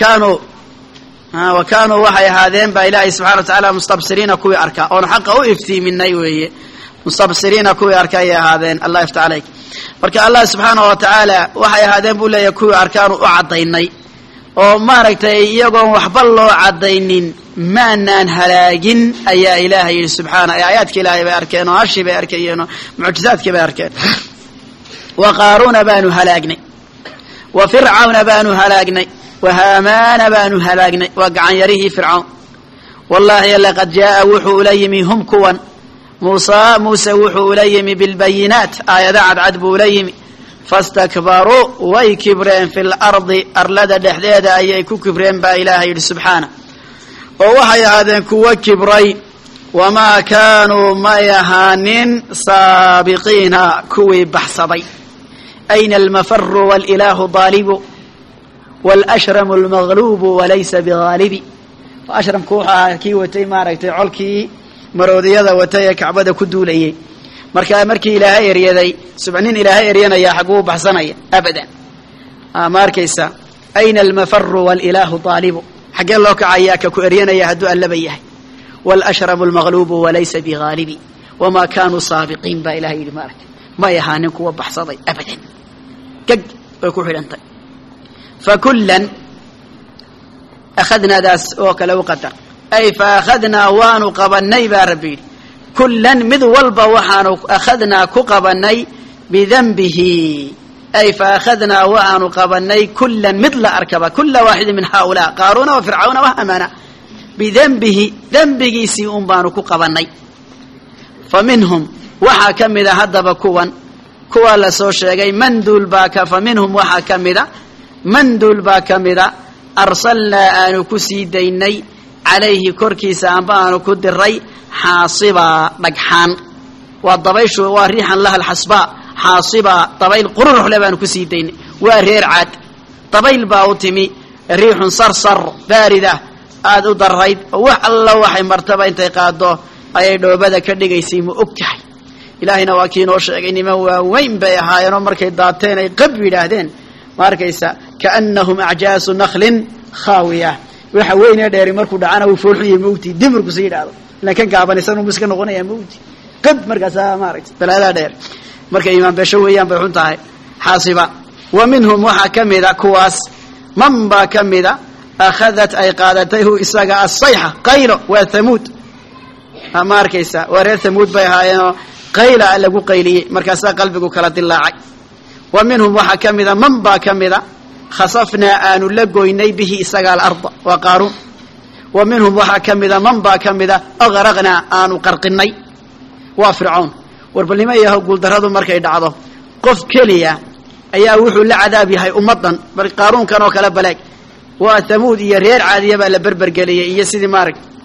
kaanuu waxay ahaadeen baa ilaahay subxana wa tacaala mustabsiriina kuwii arka oon xaqa u iftiiminay weeye mustabsiriina kuwii arka ayay ahaadeen allah yafta calayk marka allah subxaanahu wa tacaala waxay ahaadeen buu leeyahay kuwii arkaanu u caddaynay oo maaragtay iyagoon waxba loo caddaynin maanaan halaagin ayaa ilaahay yidhi subxaana aayaadka ilaahay bay arkeen oo hashii bay arkayeen oo mucjizaadkii bay arkeen wa qaaruuna baanu halaagnay wa fircawna baanu halaagnay wa haamaana baanu halaagnay waa gacan yarihii fircawn wallaahi laqad jaa'a wuxuu ula yimi hum kuwan muuse wuxuu ula yimi bilbayinaat aayada cadcad buu ula yimi fastakbaruu way kibreen fi lardi arlada dhexdeeda ayay ku kibreen baa ilaahay yidhi subxaana oo waxay ahaadeen kuwo kibray wamaa kaanuu may ahaanin saabiqiina kuwii baxsaday ayna almafaru walilaahu daalibu walashramu almagluubu walaysa bigaalibi ashramku wuxuu ahaa kii watay maaragtay colkii maroodiyada watay ee kacbada ku duulayay markaa markii ilaahay eryaday nin ilaahay eryanaya xaguu baxsanaya abadan ma arkaysa ayna almafaru walilaahu daalibu xaggee loo kacayaa ka ku eryanaya hadduu allaba yahay walashramu almagluubu walaysa bigaalibi wamaa kaanuu saabiqiin baa ilahay yidhi maaragtay may ahaanin kuwa baxsaday abadan geg way ku xidhantay fakullan akhadnaadaas oo kale u qadar ay faakhadnaa waanu qabanay baa rabbi yidhi kullan mid walba waxaanu akhadnaa ku qabanay bidanbihi ay faakhadnaa waxaanu qabanay kullan mid la arkaba kula waaxidin min haaulaa qaaruuna wa fircawna wa haamaana bidanbihi dembigiisii un baanu ku qabanay fa minhum waxaa ka mida haddaba kuwa la soo sheegay manduul baa fa minhum waxaa ka mida manduul baa ka mida arsalnaa aanu ku sii daynay calayhi korkiisa amba aanu ku diray xaasibaa dhagxaan waa dabayshu waa riixan laha alxasbaa xaasibaa dabayl qururuxle baanu ku sii daynay waa reer caad dabayl baa u timi riixun sarsar baarida aad u darayd wax alla waxay martaba intay qaado ayay dhoobada ka dhigaysay ma og tahay ilaahayna waa kii noo sheegay niman waaweyn bay ahaayeenoo markay daateen ay qab yidhaahdeen ma arkaysa kaannahum acjaasu naklin khaawiya waxa weynee dheeri markuu dhacana uu foolxuya mawti dimirkusi yidhaahdo ilan kan gaabanisan uu iska noqonaya mawti qab markaasaa maaragtay balaadaa dheer markay imaan beesho weeyaan bay xun tahay xaasiba wa minhum waxaa ka mida kuwaas man baa ka mida akhadat ay qaadatay hu isaga asayxa qaylo waa thamuud ma arkaysa waa reer thamuud bay ahaayeenoo qayla lagu qayliyey markaasaa qalbigu kala dilaacay wa minhum waxaa ka mida man baa ka mida khasafnaa aanu la goynay bihi isaga alarda waa qaaruun wa minhum waxaa ka mida man baa ka mida agraqnaa aanu qarqinay waa fircawn warbalnimo yaho guuldarradu markay dhacdo qof keliya ayaa wuxuu la cadaab yahay ummaddan bal qaaruunkan oo kale baleeg waa thamuud iyo reer caadiya baa la berbergeliyey iyo sidii maarag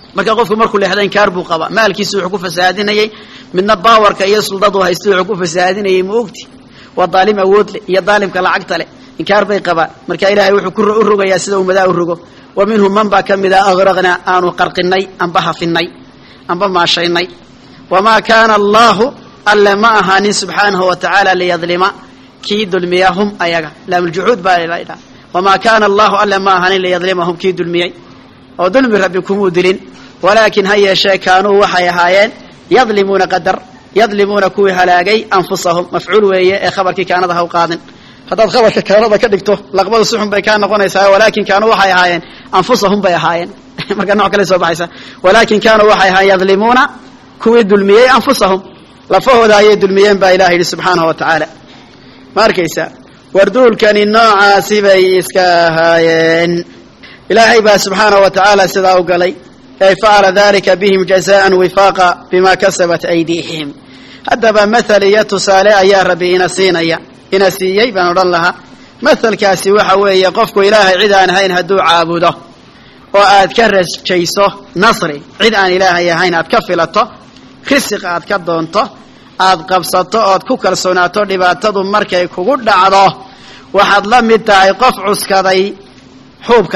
marka qofku markuu leexdo inkaar buu qaba maalkiisu wuxuu ku fasaadinayay midna baawarka iyo suldadu haysto wuxuu ku fasaadinayay ma ogti waa daalim awood leh iyo daalimka lacagta leh inkaar bay qabaan marka ilaahay wuxuu ku rogayaa sida ummadaa u rogo wa minhum man baa kamida agraqna aanu qarqinay amba hafinay amba maashaynay wamaa kaana allahu alla ma ahaanin subxaanahu wa tacaala liyadlima kii dulmiyahum ayaga laamuljuxuud baa la idhaha wamaa kaana allahu alla ma ahaanin liyadlimahum kii dulmiyey oo dulmi rabbi kumuu dilin walaakin ha yeeshee kaanuu waxay ahaayeen yadlimuuna qadar yadlimuuna kuwii halaagay anfusahum mafcuul weeye ee khabarkii kaanada ha u qaadin haddaad khabarka kaanada ka dhigto laqbada suxun bay kaa noqonaysaa walaakin kaanuu waxay ahaayeen anfusahum bay ahaayeen marka nooc kale soo baxaysa walaakin kaanuu waxay ahaayeen yadlimuuna kuwii dulmiyey anfusahum lafahooda ayay dulmiyeen baa ilaha yidhi subxaanahu wa tacaala ma arkaysa warduulkani noocaasi bay iska ahaayeen ilaahay baa subxaanahu wa tacaala sidaa u galay ay facala dalika bihim jazaan wifaaqa bima kasabat aydiihim haddaba mathal iyo tusaale ayaa rabbi ina siiyey baan odhan lahaa mathalkaasi waxa weeye qofku ilaahay cid aan ahayn hadduu caabudo oo aad ka rajayso nasri cid aan ilaahay ahayn aad ka filato risiq aad ka doonto aad qabsato ood ku kalsoonaato dhibaatadu markay kugu dhacdo waxaad la mid tahay qof cuskaday xuubka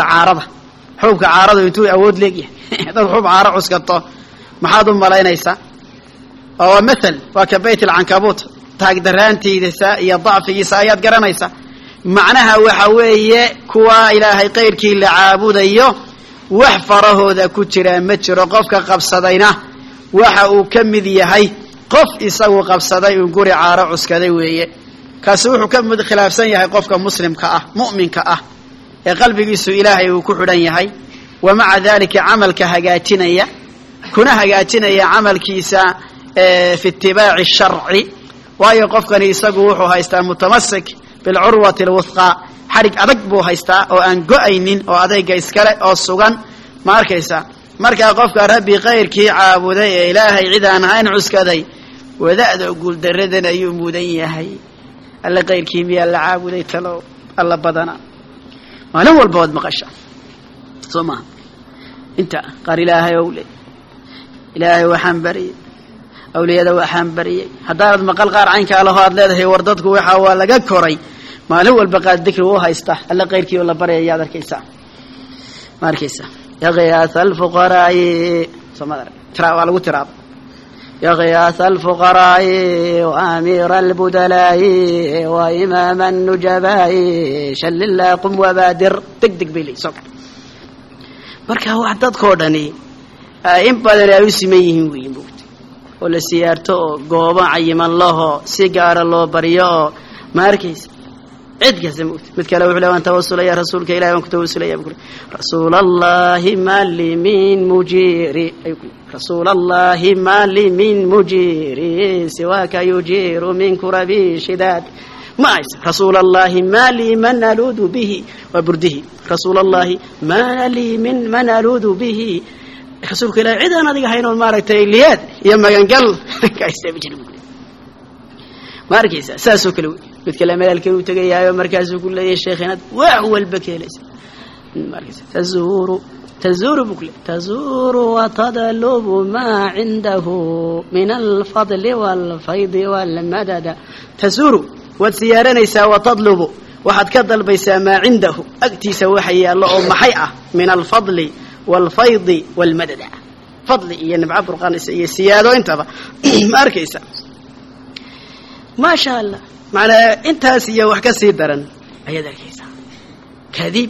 caaradu intuu awood leegyahay dad xuub caaro cuskato maxaad u malaynaysaa oo mathal waa ka bayt alcankabuut taagdaraantiisa iyo dacfigiisa ayaad garanaysaa macnaha waxa weeye kuwa ilaahay qayrkii la caabudayo wax farahooda ku jira ma jiro qofka qabsadayna waxa uu ka mid yahay qof isagu qabsaday uu guri caaro cuskaday weeye kaasi wuxuu ka mid khilaafsan yahay qofka muslimka ah mu'minka ah ee qalbigiisu ilaahay uu ku xidhan yahay wamaca dalika camalka hagaajinaya kuna hagaajinaya camalkiisa fi itibaaci sharci waayo qofkani isagu wuxuu haystaa mutamasik bilcurwati alwuthqa xarig adag buu haystaa oo aan go-aynin oo adayga iskale oo sugan ma arkaysa markaa qofka rabbi kayrkii caabuday ee ilaahay cid aan ahayn cuskaday wadaada guuldaradan ayuu mudan yahay alla kayrkii miyaa la caabuday talow alla badana maalin walba waad maqasha soo maha inta qaar ilaahay ow le ilaahay waxaan bariyey awliyada waxaan bariyey haddaanad maqal qaar caynkaa laho aad leedahay war dadku waxa waa laga koray maalin walba qaad dikri u haysta alla kayrkii oo la baryaya ayaad arkaysaa ma arkaysa yaqiyaasa alfuqaraa'i soomada waa lagu tiraaba yaqiyaasa alfuqaraa'i wa amiira albudalaa'i wa imaama annujabaa'i shallillah qum wabaadir deg bay leey soo marka wax dadkoo dhani in badan ay u siman yihiin weeye moogta oo la siyaarto oo goobo cayiman laho si gaara loo baryo oo ma arkaysa cid kasta moogta mid kale wuxuu leeyahay tawasulaya rasuulka ilaahay waan ku tawasulaya buu rasuulallahi mali min mujiri rasuulallahi mali min mujiri siwaka yujiru min kurabi shidad ما رسول الله ما لي من ألوذ به وبرده رسول الله ما لي من ألوذ به رسولك لا عيد أنا ذيك هين المارك تيليات يما ينقل كايستبي جنب ماركيس ساسو كلو بتكلم على الكلو تجي يا مركز كل يا شيخنا وهو البكيلس ماركيس تزور بكل تزور وتدلب ما عنده من الفضل والفيض والمدد تزور وسيارنيسا وتطلب waxaad ka dalbaysaa ma cindahu agtiisa waxa yaalo oo maxay ah min alfadl walfayd walmadad fadli iyo nabca burqanaysa iyo siyaado intaba ma arkaysa ma sha Allah macna intaas iyo wax ka sii daran ayada arkaysa kadib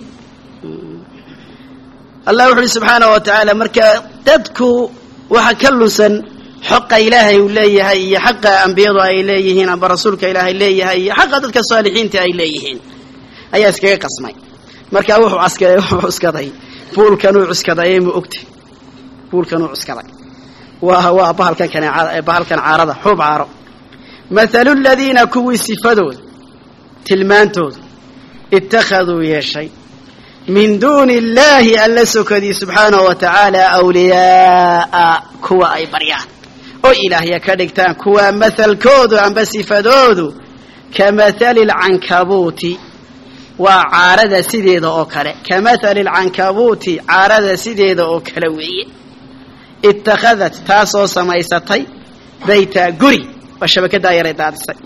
Allah subhanahu wa ta'ala marka dadku waxa ka lusan حق إلهي وليه هي حق أنبياء إليهين أبا رسولك إلهي إليه هي حق ذلك الصالحين تإليهين أي أسكي قسمي مركا وحو عسكري فول كانوا عسكري مؤكت فول كانوا عسكري وهو بهل كان عارضة حب عارض مثل الذين كوي سفدوا تلمانتوا اتخذوا يا شيء من دون الله ألا سكدي سبحانه وتعالى أولياء كوا أي بريان oo ilaahay ka dhigtaan kuwa mathalkoodu amba sifadoodu kamathal al-ankabuti wa caarada sideeda oo kale kamathal al-ankabuti caarada sideeda oo kale weeye اتخذت تاسو سميستي بيتا قري والشبكة دائرة دادسي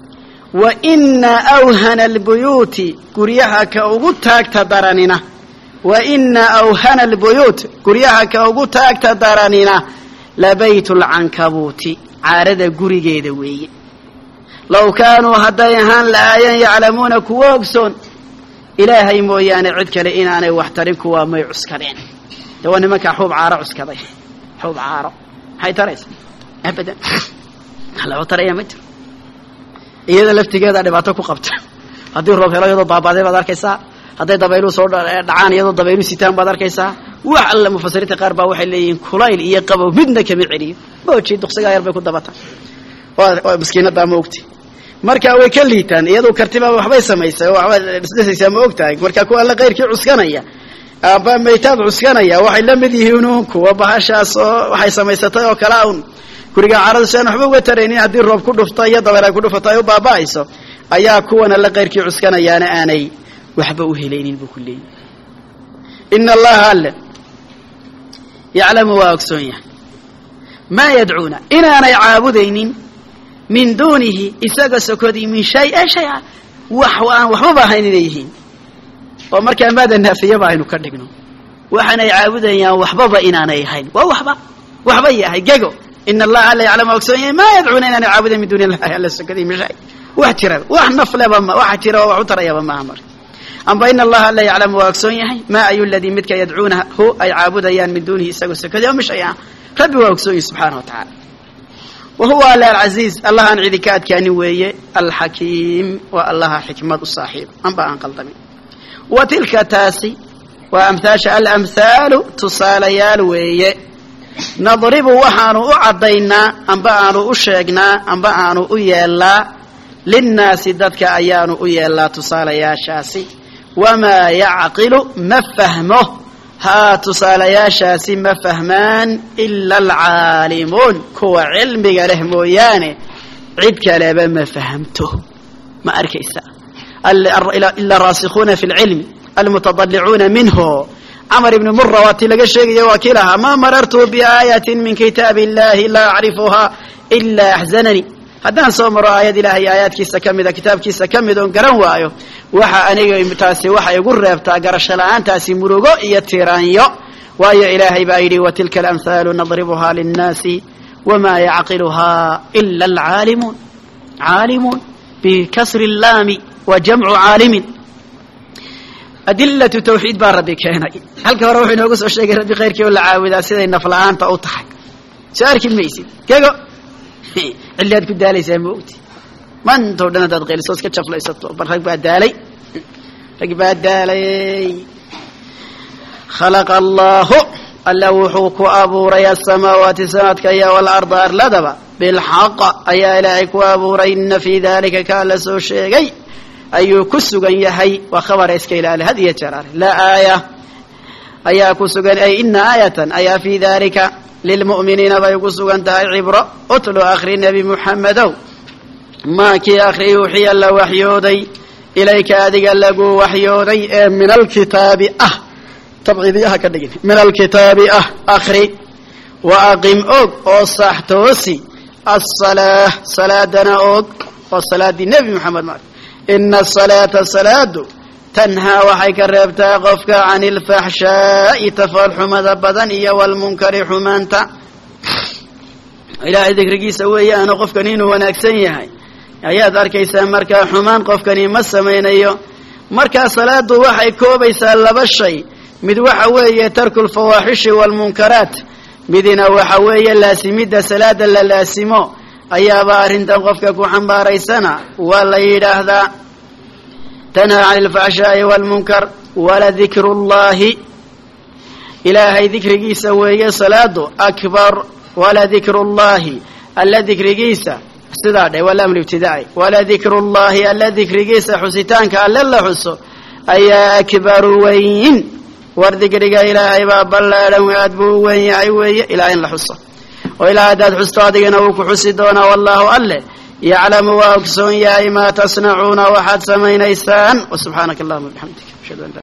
وإن أوهن البيوت قريها كأوغتاك تدرانينا وإن أوهن البيوت قريها كأوغتاك تدرانينا لبيت العنكبوت عارض قري جيدوي لو كانوا هدايهان لآيا يعلمون كوغسون إلهي مويان عدك لإنا أنا واحترم كوا ما يعسكرين لو أنا مكا حوب عارة عسكري حوب عارة هاي تريس أبدا هلا وترى يا متر إذا لفتقاد أنا بعتكو قبت هدي الروح يلا يضرب بعضين بدار كيسا هدي دبيلو صور دعان يضرب دبيلو ستان بدار كيسا وعلى مفسرين قاربا وحلين كلايل يقبوا بدنا كمعري بوشي دقسقا يربي كود دبتا ومسكينة داموكتي marka way ka liitaan iyadoo kartiba waxbay sameeyay waxba isdhisaysa ma ogtahay marka ku alla qeyrkii cuskanaya aba meeytaad cuskanaya waxay la mid yihiin kuwa bahashaas oo waxay sameysatay oo kala uun kuriga carada shan waxba uga tareenin hadii roob ku dhufto iyo dabeer ku dhufatay oo baabaayso ayaa kuwana la qeyrkii cuskanayaana aanay waxba u helaynin bu kulli inna allaha alla ya'lamu wa aksunya ma yad'una inana yaabudaynin من دونه إساق سكودي من شيء وحوان وحبا هينيهين ومركا ماذا النافية باينو كردقنو وحنا يعابدين يا وحبا إنانا يهين وحبا يهين جيجو إن الله لا يعلم أكسوين ما يدعون إننا يعابدين من دون الله إلا سكودي من شيء واحترى وحنفل بما واحترى وعطر يا بما أمر أما إن الله لا يعلم أكسوين ما أي الذي متك يدعونه هو أي عابدين من دونه إساق سكودي ومش شيء ربي وأكسوين سبحانه وتعالى وهو العزيز الله عن عذكات كان ويه الحكيم والله حكمة الصاحب أنبا عن قلطمي وتلك تاسي وأمثاش الأمثال تصاليال ويه نضرب وحانو أعضينا أنبا عنو أشيقنا أنبا عنو أيالا للناس ددك أيانو أيالا تصاليا شاسي وما يعقل مفهمه ها تصاليا شاسي ما فهمان إلا العالمون كو علم له مويانه عد كلابا ما فهمته ما أركيسا إلا الراسخون في العلم المتضلعون منه عمر بن مرة واتلقى الشيء وكلها ما مررت بآية من كتاب الله لا أعرفها إلا أحزنني هذا صومر آيات الله آيات كيسا كمدا كتاب كيسا كمدون قرن وايو وحا أنيو إمتاسي وحا يقول ريبتا قرشلان تاسي مروغو إيتيرانيو وايو إلهي بايدي وتلك الأمثال نضربها للناس وما يعقلها إلا العالمون عالمون بكسر اللام وجمع عالم أدلة توحيد بار ربي كهنا هل كروحي نوغس أشياء ربي غيرك ولا عاوذا سيدي نفلان تأوطحك سأرك الميسي كيكو اللي هاد كده ليس موتي ما انتو دنا تدغيل صوص كتشف ليس برخك بعد دالي رقبات دالي خلق الله اللوحوك أبو ريا السماوات سمات كيا والأرض أرلدبا بالحق أي إلهك وأبو رينا في ذلك كان لسو شيء أي كسوغن يحي وخبر إسكيلال هذه جرار لا آية أي كسوغن أي إن آية أي في ذلك للمؤمنين بيقصوا تاي عبرة أتلو آخر النبي محمد ما كي آخر يوحي الله وحيودي إليك أدق الله وحيودي من الكتاب تبعيديها كدقين من الكتاب آخر وأقم أو صحتوسي الصلاة صلاة أوق والصلاة النبي محمد مالك إن الصلاة تنهى وحيك الربتا غفك عن الفحشاء تفال حمد بدنية والمنكر حمانتا إلى ذكرك سويا أنا غفكنين ونكسيها آيات أركيسا مركا حمان غفكنين مسمين أيو مركا صلاة وحي كوبيسا لبشي مد وحوية ترك الفواحش والمنكرات مدنا وحوية لاسميد صلاة للاسمو أيا بارين تنغفك وحنبار ريسنا ولا يرهذا تنهى عن الفحشاء والمنكر ولا ذكر الله إلهي ذكر جيسا وهي صلاة أكبر ولا ذكر الله الذي ذكر جيسا استدعي ولا من ابتدائي ولا ذكر الله الذي ذكر جيسا حسيتانك ألا الله حسو أي أكبر وين وذكر إلهي باب الله لو يدبو وين عيوي إلهي لحصه وإلى عدد حصادنا وكحسدنا والله أله يعلم وأكسون يا ما تصنعون وحد سمين إسان وسبحانك اللهم وبحمدك أشهد أن لا